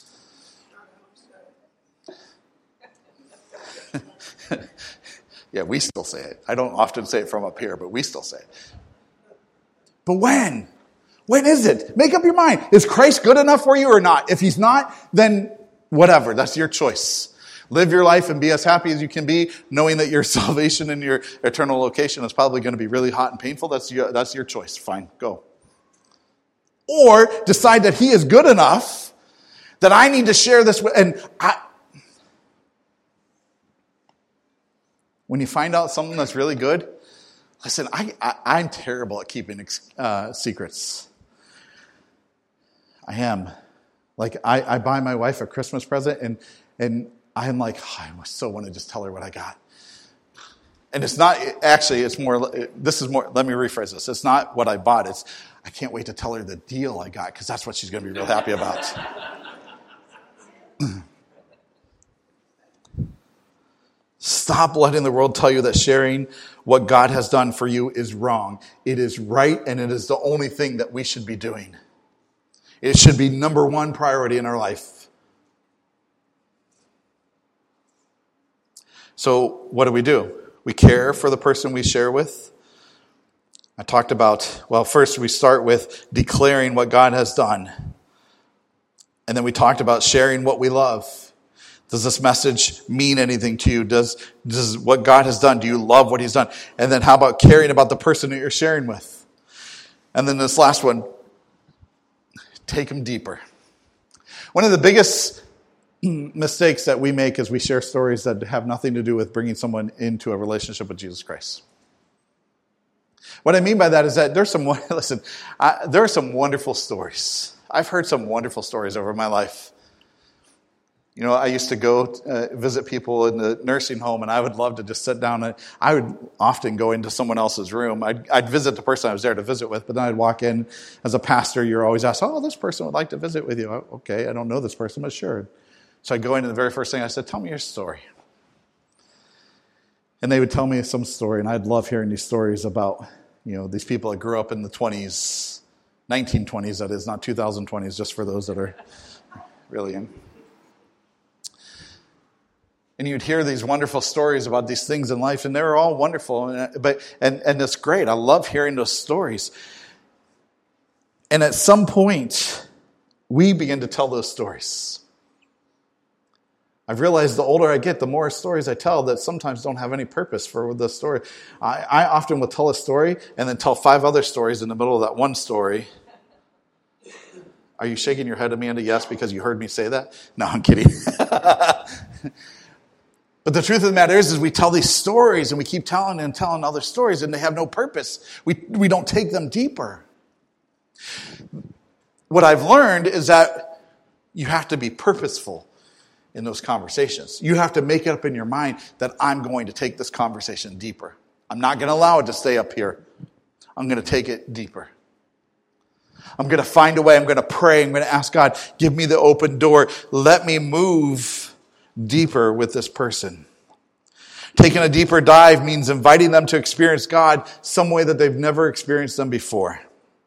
Yeah, we still say it. I don't often say it from up here, but we still say it. But when? When is it? Make up your mind. Is Christ good enough for you or not? If he's not, then whatever. That's your choice. Live your life and be as happy as you can be, knowing that your salvation and your eternal location is probably going to be really hot and painful. That's your, that's your choice. Fine, go. Or decide that he is good enough that I need to share this with, and I, when you find out something that's really good, listen, I, I, I'm terrible at keeping uh, secrets. I am. Like, I, I buy my wife a Christmas present, and and I'm like, oh, I so want to just tell her what I got. And it's not, actually, it's more, this is more, let me rephrase this. It's not what I bought. It's, I can't wait to tell her the deal I got, because that's what she's going to be real happy about. Stop letting the world tell you that sharing what God has done for you is wrong. It is right, and it is the only thing that we should be doing. It should be number one priority in our life. So what do we do? We care for the person we share with. I talked about, well, first we start with declaring what God has done. And then we talked about sharing what we love. Does this message mean anything to you? Does, does what God has done, do you love what he's done? And then how about caring about the person that you're sharing with? And then this last one, take them deeper. One of the biggest mistakes that we make is we share stories that have nothing to do with bringing someone into a relationship with Jesus Christ. What I mean by that is that there's some, listen, I, there are some wonderful stories. I've heard some wonderful stories over my life You know, I used to go uh, visit people in the nursing home, and I would love to just sit down. And I would often go into someone else's room. I'd, I'd visit the person I was there to visit with, but then I'd walk in. As a pastor, you're always asked, oh, this person would like to visit with you. Okay, I don't know this person, but sure. So I'd go in, and the very first thing I said, tell me your story. And they would tell me some story, and I'd love hearing these stories about, you know, these people that grew up in the twenties, nineteen twenties, that is, not two thousand twenties, just for those that are really young. And you'd hear these wonderful stories about these things in life, and they were all wonderful. And, but and, and it's great. I love hearing those stories. And at some point, we begin to tell those stories. I've realized the older I get, the more stories I tell that sometimes don't have any purpose for the story. I, I often will tell a story and then tell five other stories in the middle of that one story. Are you shaking your head, Amanda? Yes, because you heard me say that? No, I'm kidding. But the truth of the matter is, is we tell these stories and we keep telling and telling other stories and they have no purpose. We, we don't take them deeper. What I've learned is that you have to be purposeful in those conversations. You have to make it up in your mind that I'm going to take this conversation deeper. I'm not going to allow it to stay up here. I'm going to take it deeper. I'm going to find a way. I'm going to pray. I'm going to ask God, give me the open door. Let me move deeper with this person. Taking a deeper dive means inviting them to experience God some way that they've never experienced them before.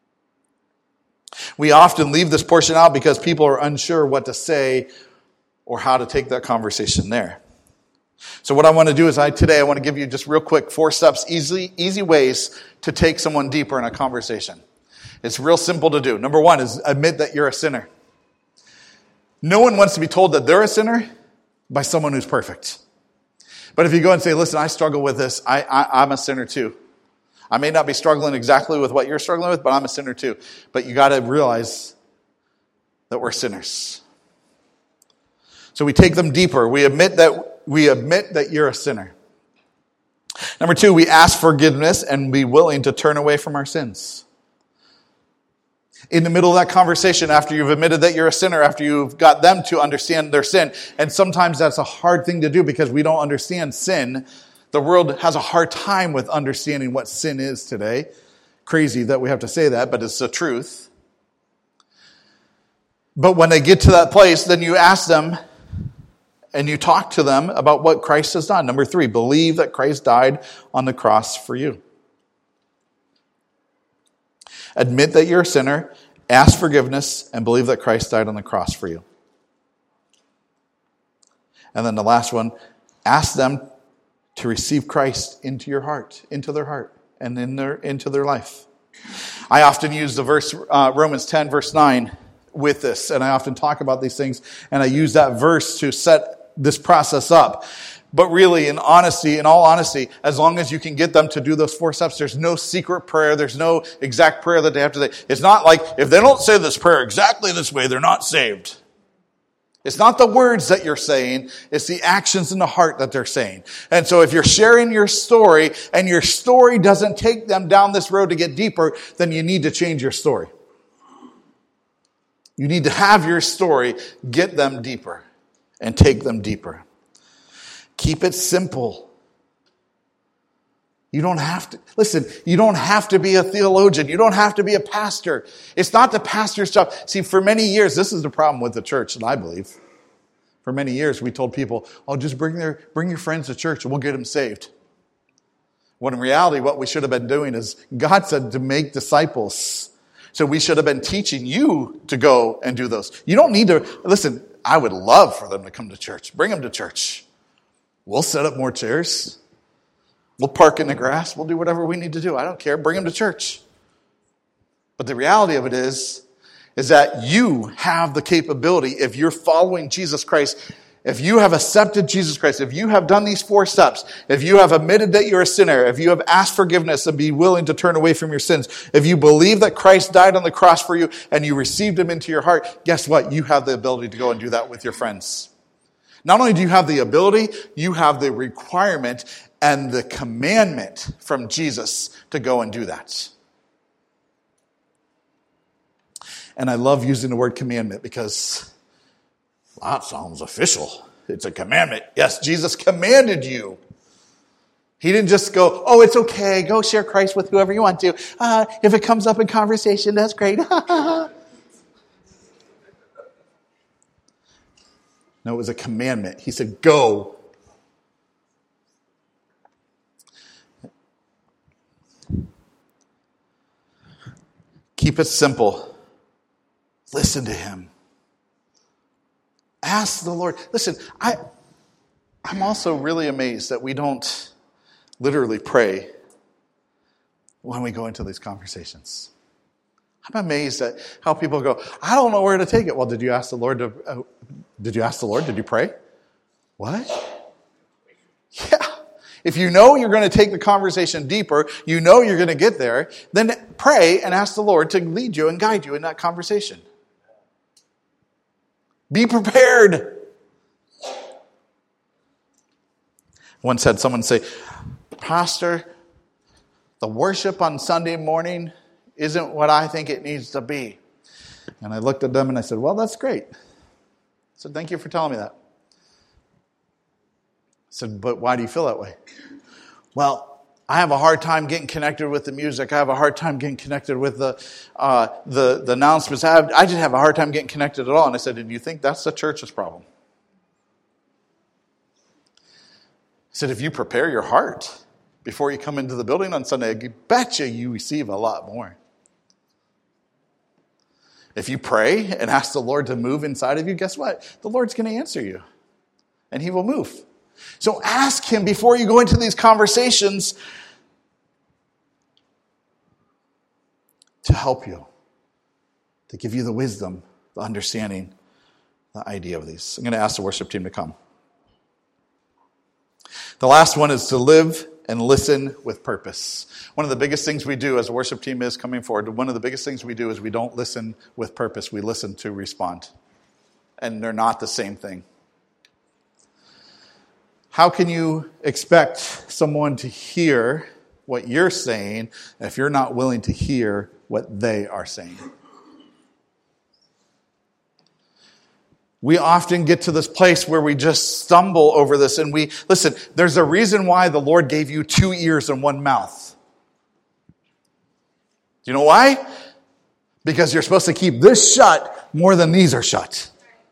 We often leave this portion out because people are unsure what to say or how to take that conversation there. So what I want to do is I today I want to give you just real quick four steps, easy, easy ways to take someone deeper in a conversation. It's real simple to do. Number one is admit that you're a sinner. No one wants to be told that they're a sinner by someone who's perfect. But if you go and say, listen, I struggle with this. I, I, I'm a sinner too. I may not be struggling exactly with what you're struggling with, but I'm a sinner too. But you got to realize that we're sinners. So we take them deeper. We admit that we admit that you're a sinner. Number two, we ask forgiveness and be willing to turn away from our sins. In the middle of that conversation, after you've admitted that you're a sinner, after you've got them to understand their sin, and sometimes that's a hard thing to do because we don't understand sin. The world has a hard time with understanding what sin is today. Crazy that we have to say that, but it's the truth. But when they get to that place, then you ask them and you talk to them about what Christ has done. Number three, believe that Christ died on the cross for you. Admit that you're a sinner, ask forgiveness, and believe that Christ died on the cross for you. And then the last one, ask them to receive Christ into your heart, into their heart, and in their into their life. I often use the verse, uh, Romans ten, verse nine, with this, and I often talk about these things, and I use that verse to set this process up. But really, in honesty, in all honesty, as long as you can get them to do those four steps, there's no secret prayer. There's no exact prayer that they have to say. It's not like, if they don't say this prayer exactly this way, they're not saved. It's not the words that you're saying. It's the actions in the heart that they're saying. And so if you're sharing your story, and your story doesn't take them down this road to get deeper, then you need to change your story. You need to have your story get them deeper and take them deeper. Keep it simple. You don't have to, listen, you don't have to be a theologian. You don't have to be a pastor. It's not the pastor's job. See, for many years, this is the problem with the church, and I believe. For many years, we told people, oh, just bring their, bring your friends to church and we'll get them saved. When in reality, what we should have been doing is, God said to make disciples. So we should have been teaching you to go and do those. You don't need to, listen, I would love for them to come to church. Bring them to church. We'll set up more chairs. We'll park in the grass. We'll do whatever we need to do. I don't care. Bring them to church. But the reality of it is, is that you have the capability, if you're following Jesus Christ, if you have accepted Jesus Christ, if you have done these four steps, if you have admitted that you're a sinner, if you have asked forgiveness and be willing to turn away from your sins, if you believe that Christ died on the cross for you and you received him into your heart, guess what? You have the ability to go and do that with your friends. Not only do you have the ability, you have the requirement and the commandment from Jesus to go and do that. And I love using the word commandment because That sounds official. It's a commandment. Yes, Jesus commanded you. He didn't just go, oh, it's okay. Go share Christ with whoever you want to. Uh, if it comes up in conversation, that's great. No, it was a commandment. He said, go. Keep it simple. Listen to him. Ask the Lord. Listen, I, I'm also really amazed that we don't literally pray when we go into these conversations. I'm amazed at how people go, I don't know where to take it. Well, did you ask the Lord to, uh, did you ask the Lord? Did you pray? What? Yeah. If you know you're going to take the conversation deeper, you know you're going to get there, then pray and ask the Lord to lead you and guide you in that conversation. Be prepared. Once had someone say, Pastor, the worship on Sunday morning isn't what I think it needs to be. And I looked at them and I said, well, that's great. I said, thank you for telling me that. I said, but why do you feel that way? Well, I have a hard time getting connected with the music. I have a hard time getting connected with the uh, the, the announcements. I, have, I just have a hard time getting connected at all. And I said, do you think that's the church's problem? I said, if you prepare your heart before you come into the building on Sunday, I betcha you receive a lot more. If you pray and ask the Lord to move inside of you, guess what? The Lord's going to answer you. And he will move. So ask him before you go into these conversations to help you, to give you the wisdom, the understanding, the idea of these. I'm going to ask the worship team to come. The last one is to live and listen with purpose. One of the biggest things we do as a worship team is coming forward, one of the biggest things we do is we don't listen with purpose. We listen to respond. And they're not the same thing. How can you expect someone to hear what you're saying if you're not willing to hear what they are saying? We often get to this place where we just stumble over this and we, listen, there's a reason why the Lord gave you two ears and one mouth. Do you know why? Because you're supposed to keep this shut more than these are shut.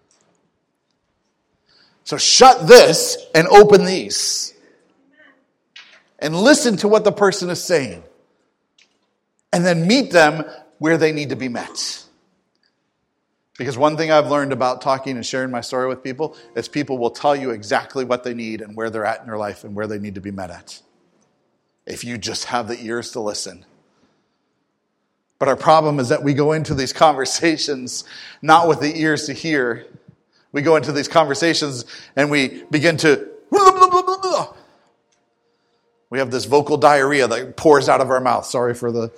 So shut this and open these. And listen to what the person is saying. And then meet them where they need to be met. Because one thing I've learned about talking and sharing my story with people is people will tell you exactly what they need and where they're at in their life and where they need to be met at. If you just have the ears to listen. But our problem is that we go into these conversations not with the ears to hear. We go into these conversations and we begin to... We have this vocal diarrhea that pours out of our mouth. Sorry for the,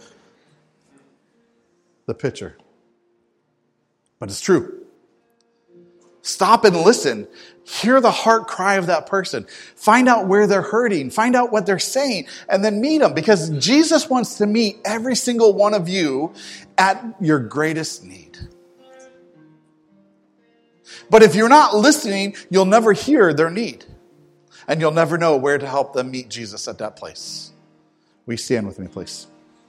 the picture. But it's true. Stop and listen. Hear the heart cry of that person. Find out where they're hurting. Find out what they're saying. And then meet them. Because Jesus wants to meet every single one of you at your greatest need. But if you're not listening, you'll never hear their need. And you'll never know where to help them meet Jesus at that place. Will you stand with me, please?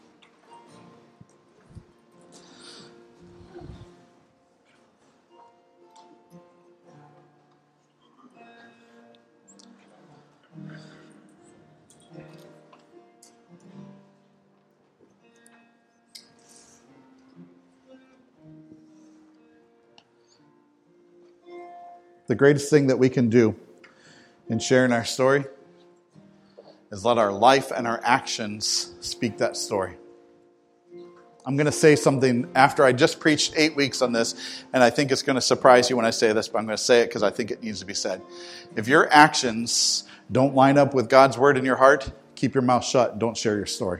The greatest thing that we can do in sharing our story is let our life and our actions speak that story. I'm going to say something after I just preached eight weeks on this, and I think it's going to surprise you when I say this, but I'm going to say it because I think it needs to be said. If your actions don't line up with God's word in your heart, keep your mouth shut and don't share your story.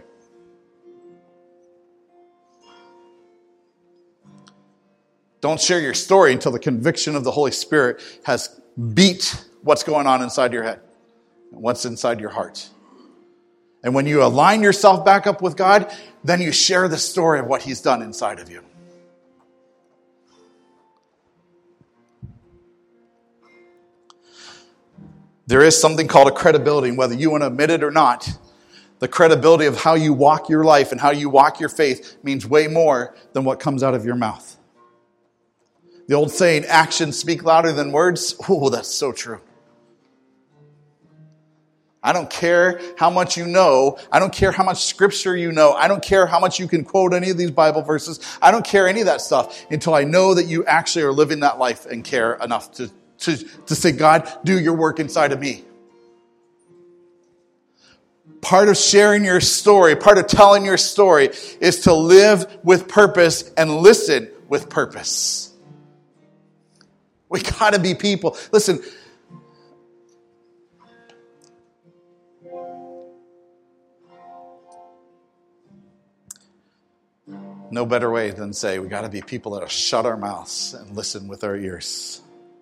Don't share your story until the conviction of the Holy Spirit has beat what's going on inside your head and what's inside your heart. And when you align yourself back up with God, then you share the story of what He's done inside of you. There is something called a credibility, and whether you want to admit it or not, the credibility of how you walk your life and how you walk your faith means way more than what comes out of your mouth. The old saying, actions speak louder than words. Oh, that's so true. I don't care how much you know. I don't care how much scripture you know. I don't care how much you can quote any of these Bible verses. I don't care any of that stuff until I know that you actually are living that life and care enough to, to, to say, God, do your work inside of me. Part of sharing your story, part of telling your story is to live with purpose and listen with purpose. We got to be people. Listen, no better way than say we got to be people that will shut our mouths and listen with our ears.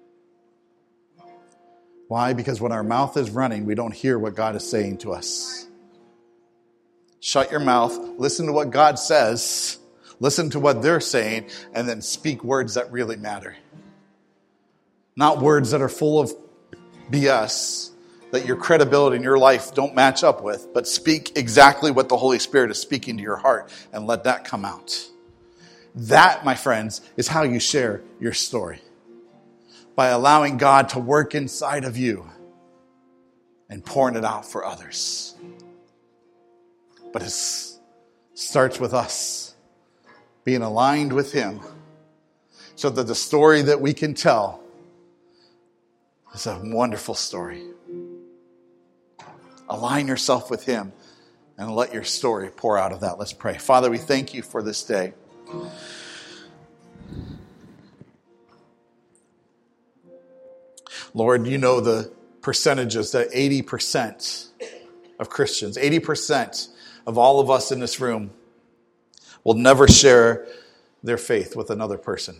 Why? Because when our mouth is running, we don't hear what God is saying to us. Shut your mouth, listen to what God says, listen to what they're saying, and then speak words that really matter. Not words that are full of B S, that your credibility in your life don't match up with, but speak exactly what the Holy Spirit is speaking to your heart and let that come out. That, my friends, is how you share your story. By allowing God to work inside of you and pouring it out for others. But it starts with us being aligned with Him so that the story that we can tell is a wonderful story. Align yourself with Him and let your story pour out of that. Let's pray. Father, we thank you for this day. Lord, you know the percentages that eighty percent of Christians, eighty percent of all of us in this room will never share their faith with another person.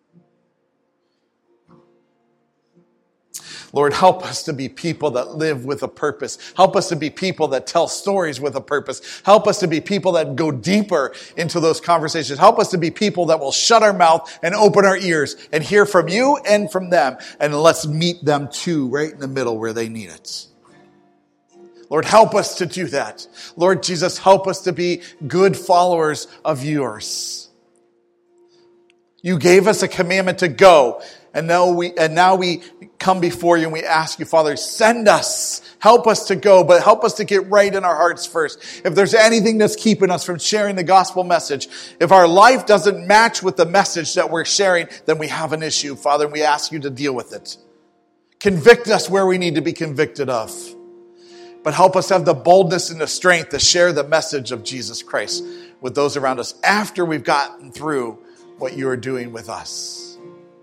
Lord, help us to be people that live with a purpose. Help us to be people that tell stories with a purpose. Help us to be people that go deeper into those conversations. Help us to be people that will shut our mouth and open our ears and hear from you and from them. And let's meet them too, right in the middle where they need it. Lord, help us to do that. Lord Jesus, help us to be good followers of yours. You gave us a commandment to go. And now we, and now we come before you and we ask you, Father, send us. Help us to go, but help us to get right in our hearts first. If there's anything that's keeping us from sharing the gospel message, if our life doesn't match with the message that we're sharing, then we have an issue, Father, and we ask you to deal with it. Convict us where we need to be convicted of. But help us have the boldness and the strength to share the message of Jesus Christ with those around us after we've gotten through what you are doing with us.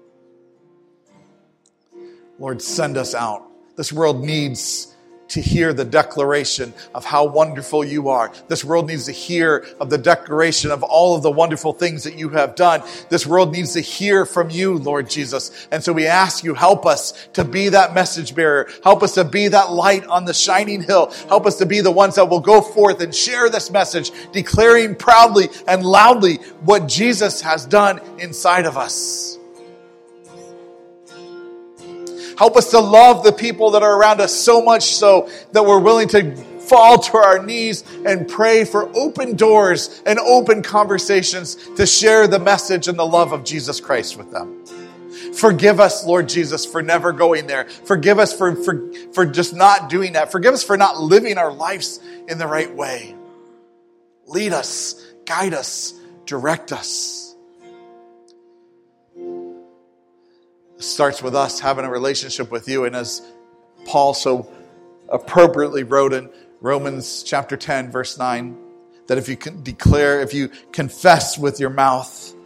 Lord, send us out. This world needs to hear the declaration of how wonderful you are. This world needs to hear of the declaration of all of the wonderful things that you have done. This world needs to hear from you, Lord Jesus. And so we ask you, help us to be that message bearer. Help us to be that light on the shining hill. Help us to be the ones that will go forth and share this message, declaring proudly and loudly what Jesus has done inside of us. Help us to love the people that are around us so much so that we're willing to fall to our knees and pray for open doors and open conversations to share the message and the love of Jesus Christ with them. Forgive us, Lord Jesus, for never going there. Forgive us for, for, for just not doing that. Forgive us for not living our lives in the right way. Lead us, guide us, direct us. Starts with us having a relationship with you. And as Paul so appropriately wrote in Romans chapter ten, verse nine, that if you can declare, if you confess with your mouth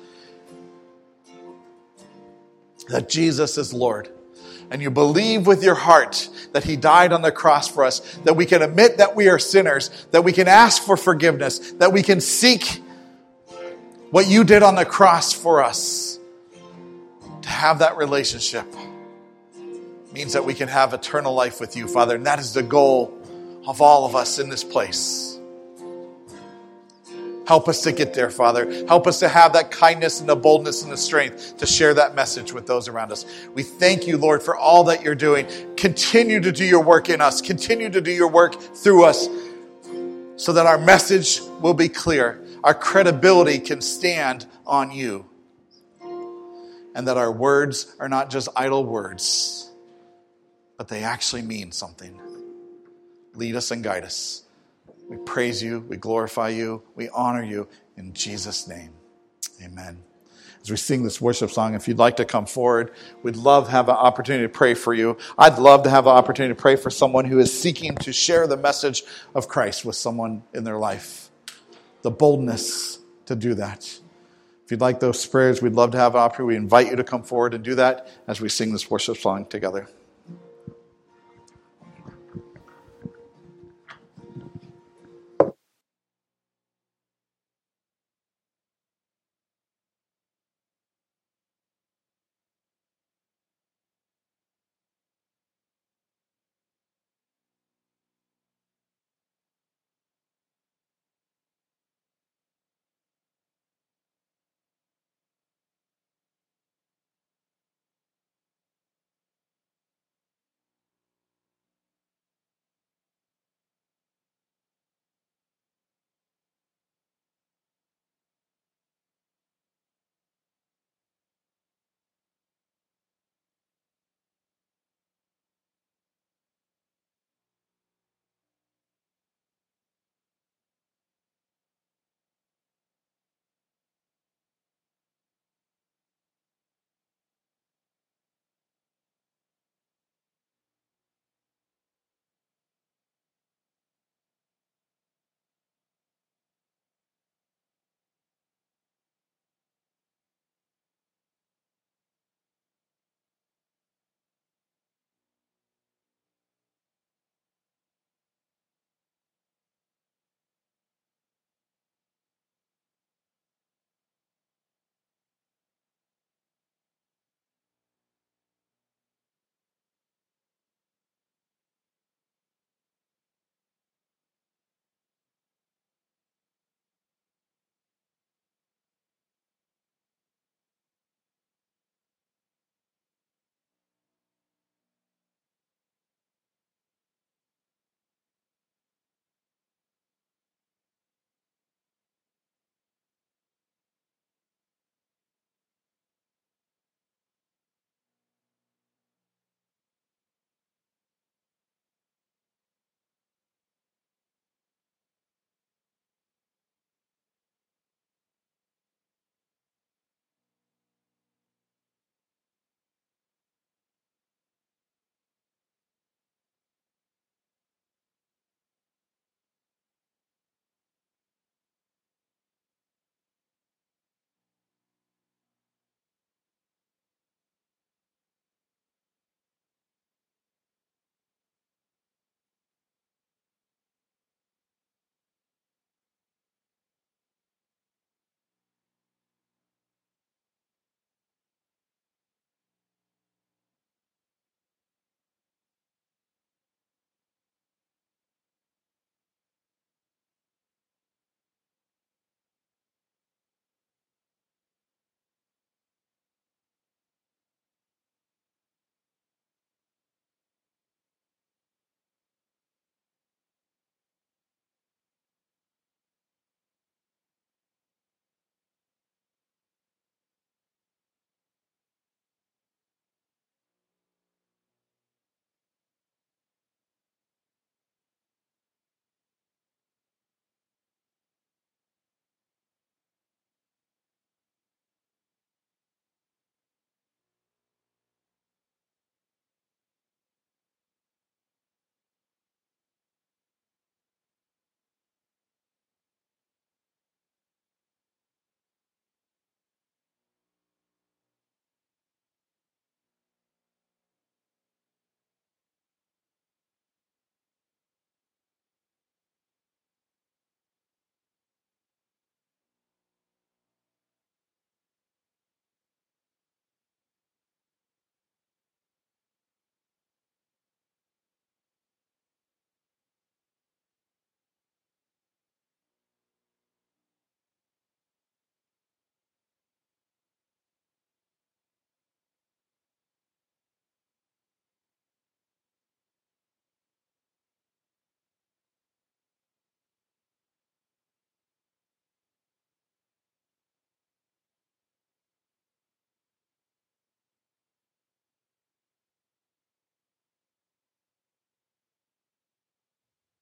that Jesus is Lord, and you believe with your heart that he died on the cross for us, that we can admit that we are sinners, that we can ask for forgiveness, that we can seek what you did on the cross for us, to have that relationship means that we can have eternal life with you, Father. And that is the goal of all of us in this place. Help us to get there, Father. Help us to have that kindness and the boldness and the strength to share that message with those around us. We thank you, Lord, for all that you're doing. Continue to do your work in us. Continue to do your work through us so that our message will be clear. Our credibility can stand on you. And that our words are not just idle words, but they actually mean something. Lead us and guide us. We praise you, we glorify you, we honor you in Jesus' name. Amen. As we sing this worship song, if you'd like to come forward, we'd love to have an opportunity to pray for you. I'd love to have an opportunity to pray for someone who is seeking to share the message of Christ with someone in their life. The boldness to do that. If you'd like those prayers, we'd love to have an opportunity. We invite you to come forward and do that as we sing this worship song together.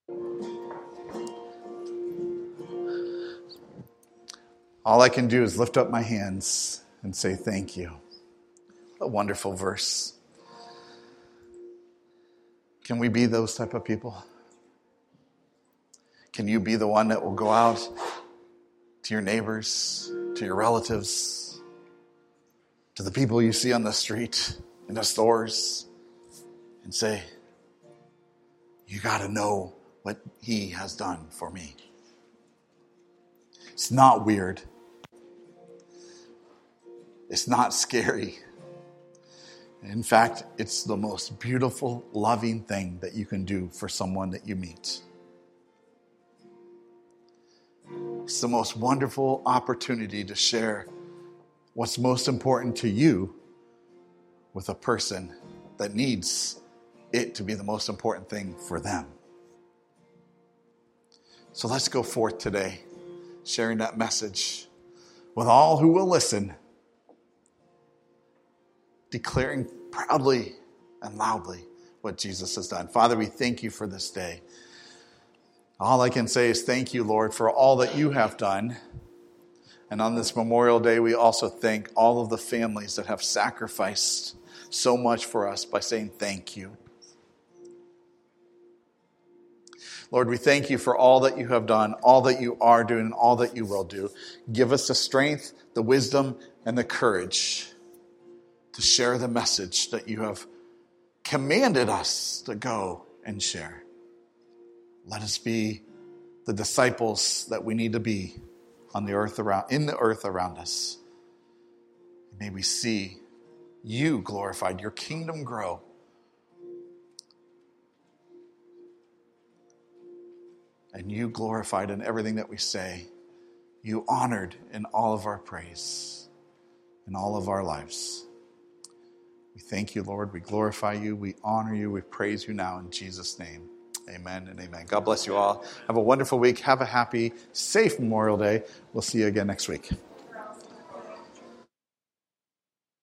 All I can do is lift up my hands and say thank you. What a wonderful verse. Can we be those type of people? Can you be the one that will go out to your neighbors, to your relatives, to the people you see on the street, in the stores, and say, you got to know what he has done for me. It's not weird. It's not scary. In fact, it's the most beautiful, loving thing that you can do for someone that you meet. It's the most wonderful opportunity to share what's most important to you with a person that needs it to be the most important thing for them. So let's go forth today, sharing that message with all who will listen, declaring proudly and loudly what Jesus has done. Father, we thank you for this day. All I can say is thank you, Lord, for all that you have done. And on this Memorial Day, we also thank all of the families that have sacrificed so much for us by saying thank you. Lord, we thank you for all that you have done, all that you are doing, and all that you will do. Give us the strength, the wisdom, and the courage to share the message that you have commanded us to go and share. Let us be the disciples that we need to be on the earth around, in the earth around us. May we see you glorified, your kingdom grow. And you glorified in everything that we say. You honored in all of our praise, in all of our lives. We thank you, Lord. We glorify you. We honor you. We praise you now in Jesus' name. Amen and amen. God bless you all. Have a wonderful week. Have a happy, safe Memorial Day. We'll see you again next week.